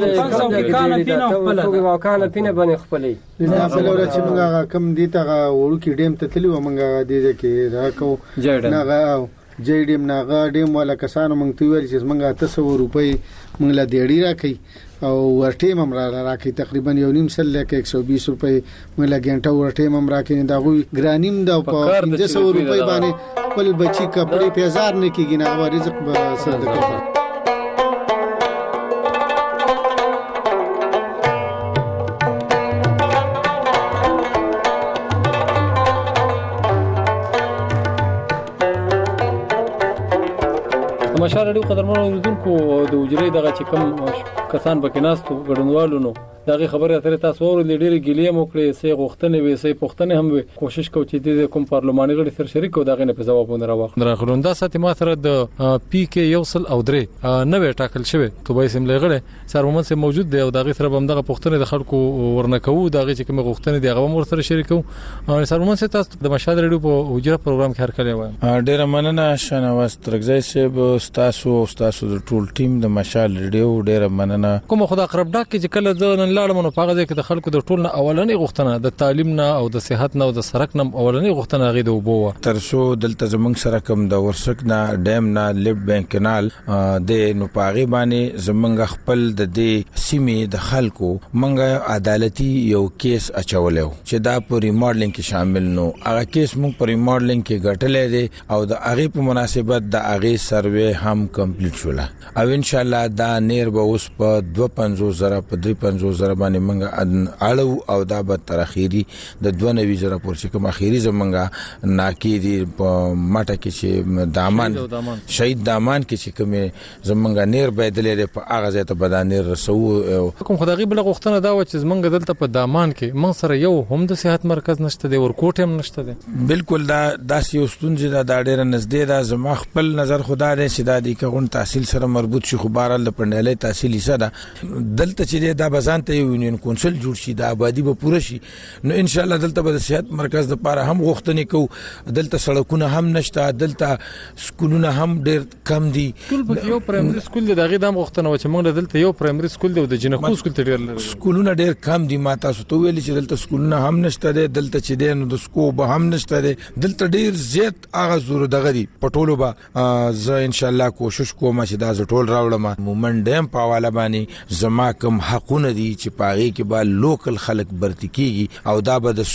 د واکانه پینه باندې خپلې د خپل ورځ چې موږ کم دي ته ورو کې ډیم ته تلو موږ دې کې راکو نه جیډیم ناغه ډیم والا کسانو مونږ ته ویل چې مونږه 300 روپۍ مونږ لا دیړی راکې او ورټیم هم راکې تقریبا یو نیم سل لکه 120 روپۍ مونږ لا ګنټه ورټیم هم راکې دا غوي ګرانیم دا په 500 روپۍ باندې خپل بچی کپڑے په 1000 نه کېږي نه رزق به صدقه مشال اړو قدرمنو اوریدونکو د وجري دغه چې کوم کسان بکیناستو ګډونوالو نو دغه خبره اترې تاسو ورو لیډر ګلیه موکړي سي غوښتنه وي سي پښتنه هم وي کوشش کوي چې د کوم پارلماني غړي سره شریک او دغه نه په جوابونه راوخت راغلوندا ساتي ما سره د پی کې یوصل او درې نوې ټاکل شوی توبې سیم لغړه سرمن سره موجود دی او دغه سره هم دغه پښتنه د خلکو ورنکو دغه چې کوم غوښتنه دی هغه مور سره شریکو سرمن سره تاسو د مشال اړو په وجره پروګرام کې هر کله وای ډیر مننه شناواز ترګزای سه تاسو د ټول ټیم د مشال ریډیو ډیر مننه کوم خدای قربډاک چې کله ځون لاړم نو پاغه کې د خلکو د ټول نه اولنې غوښتنه د تعلیم نه او د صحت نه او د سرک نه اولنې غوښتنه غي د وبو ترسو دلته زمنګ سره کم د ورسک نه ډیم نه لیفټ بانک کینال د نو پاغي باندې زمنګ خپل د دې سیمې د خلکو منګه عدالتي یو کیس اچولیو چې دا په ریماډلینګ کې شامل نو هغه کیس موږ په ریماډلینګ کې ګټلې دي او د هغه په مناسبت د هغه سروې هم کمپلیټ شوله او ان شاء الله دا نیر به اوس په 250,000 په 350,000 باندې منګه اړو او دا به تر اخیری د 92,000 پورې کوم اخیری زمنګه ناکی دي په ماټه کې چې دامان شهید دامان کې چې کوم زمنګ نیر بدلې په هغه ځای ته بدانیر رسو کوم خدای بل غوښتنه دا و چې زمنګ دلته په دامان کې من سره یو هم د صحت مرکز نشته دی ورکوټ هم نشته دی بالکل دا داسې وستونځي دا ډېر نږدې دا زما خپل نظر خدا دې چې دا د کغون تحصیل سره مربوط شي خو بهرال د پندلې تحصیل حصہ ده دلته چې دا بزانته یونین کونسل جوړ شي دا آبادی به پوره شي نو ان شاء الله دلته به صحت مرکز د پاره هم غوښتنې کو دلته سړکونه هم نشته دلته سکولونه هم ډېر کم دي ټول یو پرایمري سکول دی دغه د غوښتنه و چې موږ دلته یو پرایمري سکول دی د جنکو سکول ته ډېر سکولونه ډېر کم دي ماته ستو ویل چې دلته سکولونه هم نشته دلته چې دین د سکو به هم نشته دلته ډېر زیات هغه زور دغه دی پټولو به زه ان شاء الله کوشش کوم چې دا ټول راوړم مومن ډیم په حواله باندې زما کوم حقونه دي چې پاغي کې به لوکل خلک برتی کیږي او دا به د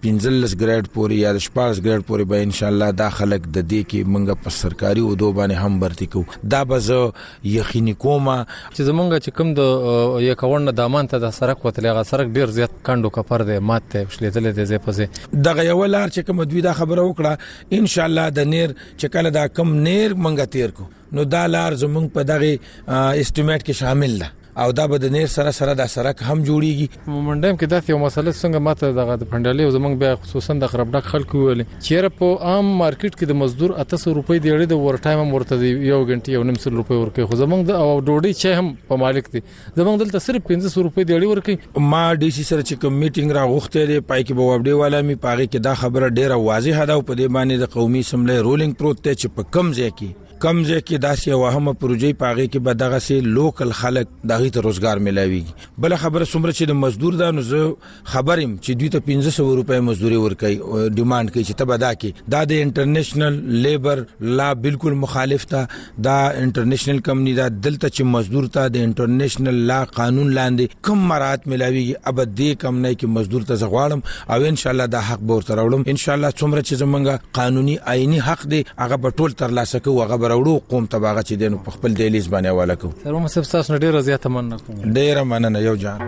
15 ګریډ پورې یا 14 ګریډ پورې به ان شاء الله دا خلک د دې کې منګه په سرکاري ودو باندې هم برتی کو دا به زه یقیني کوم چې زمونږ چې کوم د یک ورن دامان ته د سرک وتلغه سرک ډیر زیات کاندو کفر دی ماته شلیدل دي زې پسې دغه یو لار چې کوم دوی دا خبره وکړه ان شاء الله د نیر چې کله دا کم نیر منګه تیر کو نو دا لار زمونږ په دغه اسټیمیټ کې شامل ده او دا به د نیر سره سره د سرک هم جوړیږي مومندم کې دا یو مسله څنګه ماته دغه د پندلې او زمنګ بیا خصوصا د خرابډک خلکو ویل چیرې په عام مارکیټ کې د مزدور 800 روپۍ دی اړې د ور ټایم هم ورته دی یو غنټه یو 900 روپۍ ورکوي خو زمنګ او ډوډۍ چې هم په مالک دي زمنګ دلته صرف 500 روپۍ دی اړې ورکوي ما ډي سي سره چې کوم میټینګ را غوښته دی پای کې به وبډي والا می پاغي کې دا خبره ډیره واضحه ده او په دې باندې د قومي سملې رولینګ پروت ته چې په کم ځای کې داسې وهمه پروژې پاغي کې به دغه سي لوکل خلک دغه ته روزګار ملاويږي بل خبره څومره چې د مزدور دا نو خبرم چې دوی ته 1500 روپۍ مزدوري ورکړي ډیماند کوي چې تبدا کې دا د انټرنیشنل لیبر لا بالکل مخالف ته دا انټرنیشنل کمپنی دا دلته چې مزدور ته د انټرنیشنل لا قانون لاندې کم مراد ملاويږي اب دې کم نه کې مزدور ته زغواړم او ان شاء الله دا حق به ورته راوړم ان شاء الله څومره چې زمونږ قانوني آئینی حق دی هغه به ټول ترلاسه کوو هغه راوړو قوم تباغه چې دینو په خپل دیلیز باندې حواله کو سره مو سب تاسو ډیره زیاته مننه کوم ډیره مننه یو جان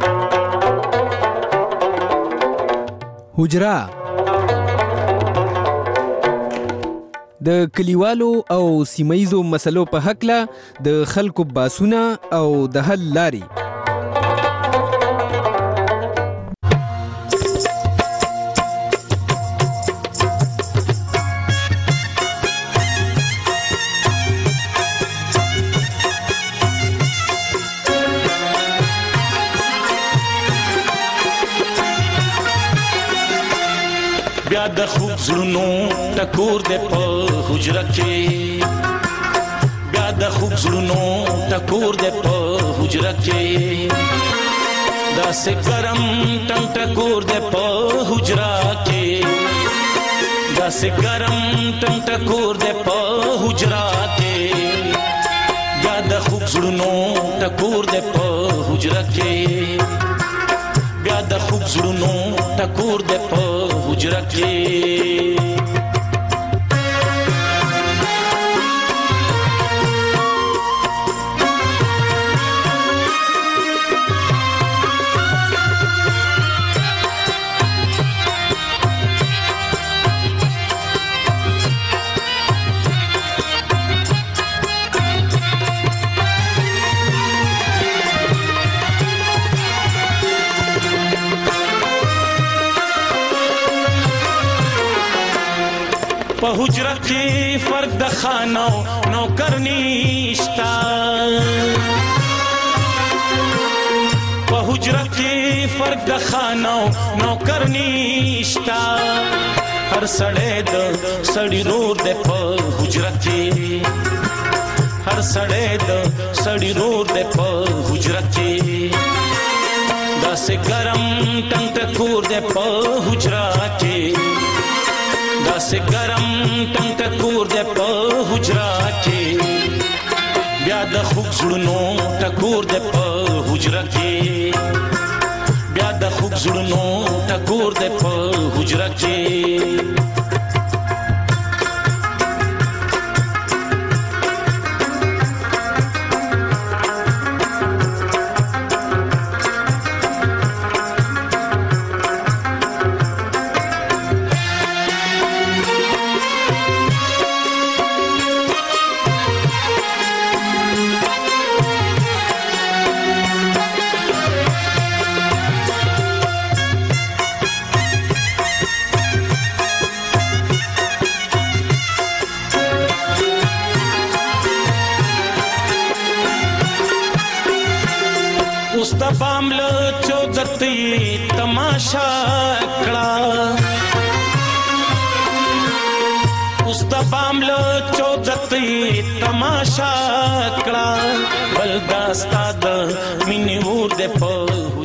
حجرا د کلیوالو او سیمایزو مسلو په حق له د خلکو باسونه او د حل لاري د خوب زړونو ټکور دې په حجره کې بیا د خوب زړونو ټکور دې په حجره کې دا سه ګرم ټنګ ټکور دې په حجره کې دا سه ګرم ټنګ ټکور دې په حجره کې بیا د خوب زړونو ټکور دې په حجره کې بیا د خوب زړونو ټکور دې په حجره کې په حجره کې فرق د خانو نوکر نشتا په حجره کې فرق د خانو نوکر نشتا هر سړی د سړی رور د په حجره کې هر سړی د سړی رور د په حجره کې داسې ګرم ټنګ ټکور دې په حجرا کې داسې ګرم ټنګ ټکور دې په حجرا کې بیا د خوږ زړونو ټکور دې په حجرا کې بیا د خوږ زړونو ټکور دې په حجرا کې तमाशा कड़ा उस्ता बामलो चौदती तमाशा कड़ा बलदास्ता द मिनी ऊर दे प